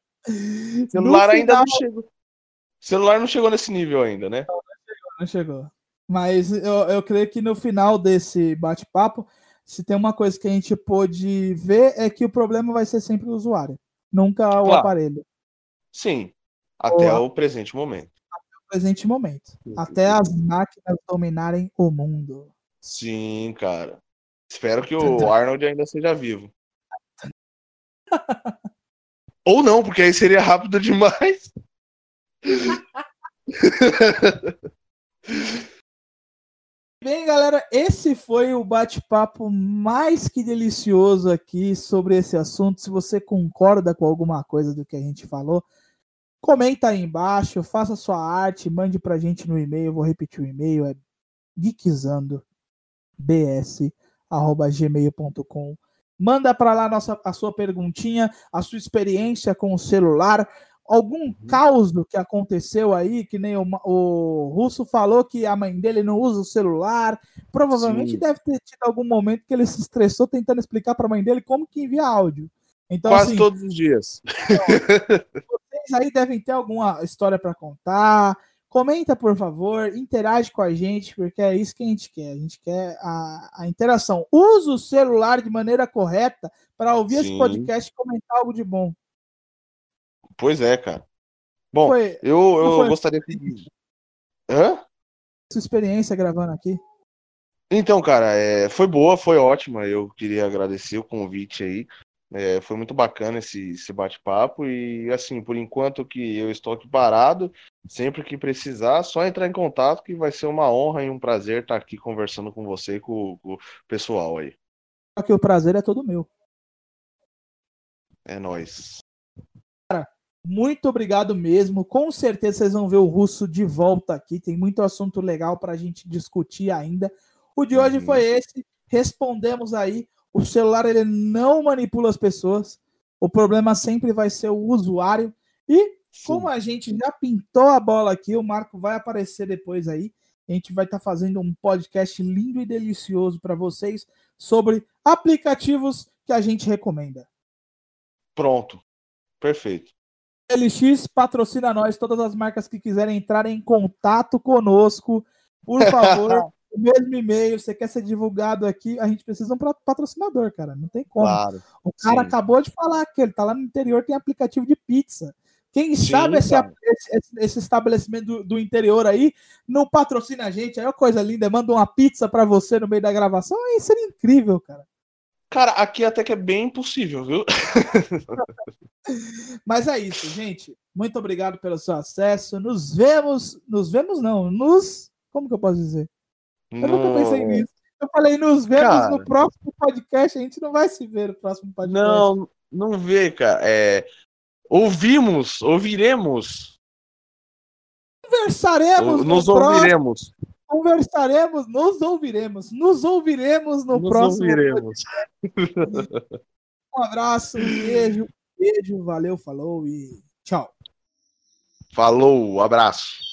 o No celular ainda final, não chegou. O celular não chegou nesse nível ainda, né? não chegou. Mas eu, eu creio que no final desse bate-papo, se tem uma coisa que a gente pôde ver, é que o problema vai ser sempre o usuário, nunca o Claro, aparelho, sim. ou Até a- o presente momento. no presente momento. Até as máquinas dominarem o mundo. Sim, cara. Espero que o Arnold ainda seja vivo. Ou não, porque aí seria rápido demais. Bem, galera, esse foi o bate-papo mais que delicioso aqui sobre esse assunto. Se você concorda com alguma coisa do que a gente falou, comenta aí embaixo, faça sua arte, mande pra gente no e-mail. Eu vou repetir o e-mail, é geekzando b s arroba gmail ponto com. Manda para lá a, nossa, a sua perguntinha, a sua experiência com o celular, algum caos que aconteceu aí, que nem o, o Russo falou que a mãe dele não usa o celular. Provavelmente Sim. deve ter tido algum momento que ele se estressou tentando explicar para a mãe dele como que envia áudio. Então, Quase assim, todos os dias. vocês aí devem ter alguma história para contar. Comenta, por favor, interage com a gente, porque é isso que a gente quer. A gente quer a, a interação. Use o celular de maneira correta para ouvir esse Sim. podcast e comentar algo de bom. Pois é, cara. Bom, Foi, eu, como eu foi gostaria que. Hã? a sua experiência gravando aqui? Então, cara, é, foi boa, foi ótima. Eu queria agradecer o convite aí. É, foi muito bacana esse, esse bate-papo. E, assim, por enquanto que eu estou aqui parado, sempre que precisar, só entrar em contato, que vai ser uma honra e um prazer estar aqui conversando com você e com, com o pessoal aí. Só que o prazer é todo meu. É nóis. Muito obrigado mesmo. Com certeza vocês vão ver o Russo de volta aqui. Tem muito assunto legal para a gente discutir ainda. O de hoje Uhum. foi esse. Respondemos aí. O celular ele não manipula as pessoas. O problema sempre vai ser o usuário. E como a gente já pintou a bola aqui, o Marco vai aparecer depois aí. A gente vai estar tá fazendo um podcast lindo e delicioso para vocês sobre aplicativos que a gente recomenda. Pronto. Perfeito. L X patrocina nós, todas as marcas que quiserem entrar em contato conosco, por favor, o mesmo e-mail, você quer ser divulgado aqui, a gente precisa de um patrocinador, cara, não tem como. Claro. O cara Sim. acabou de falar que ele tá lá no interior, tem aplicativo de pizza. Quem Sim, sabe esse, cara. esse, esse estabelecimento do, do interior aí não patrocina a gente, aí é uma coisa linda, manda uma pizza pra você no meio da gravação, aí seria incrível, cara. Cara, aqui até que é bem possível, viu? Mas é isso, gente. Muito obrigado pelo seu acesso. Nos vemos. Nos vemos, não. Nos. Como que eu posso dizer? Eu nunca pensei nisso. Eu falei, nos vemos Cara. no próximo podcast. A gente não vai se ver no próximo podcast. Não, não vê, cara. É, ouvimos, ouviremos. Conversaremos Nos no ouviremos. próximo. Conversaremos, nos ouviremos. Nos ouviremos no Nos próximo ouviremos. podcast. Um abraço, um beijo, beijo, valeu, falou e tchau. Falou, abraço.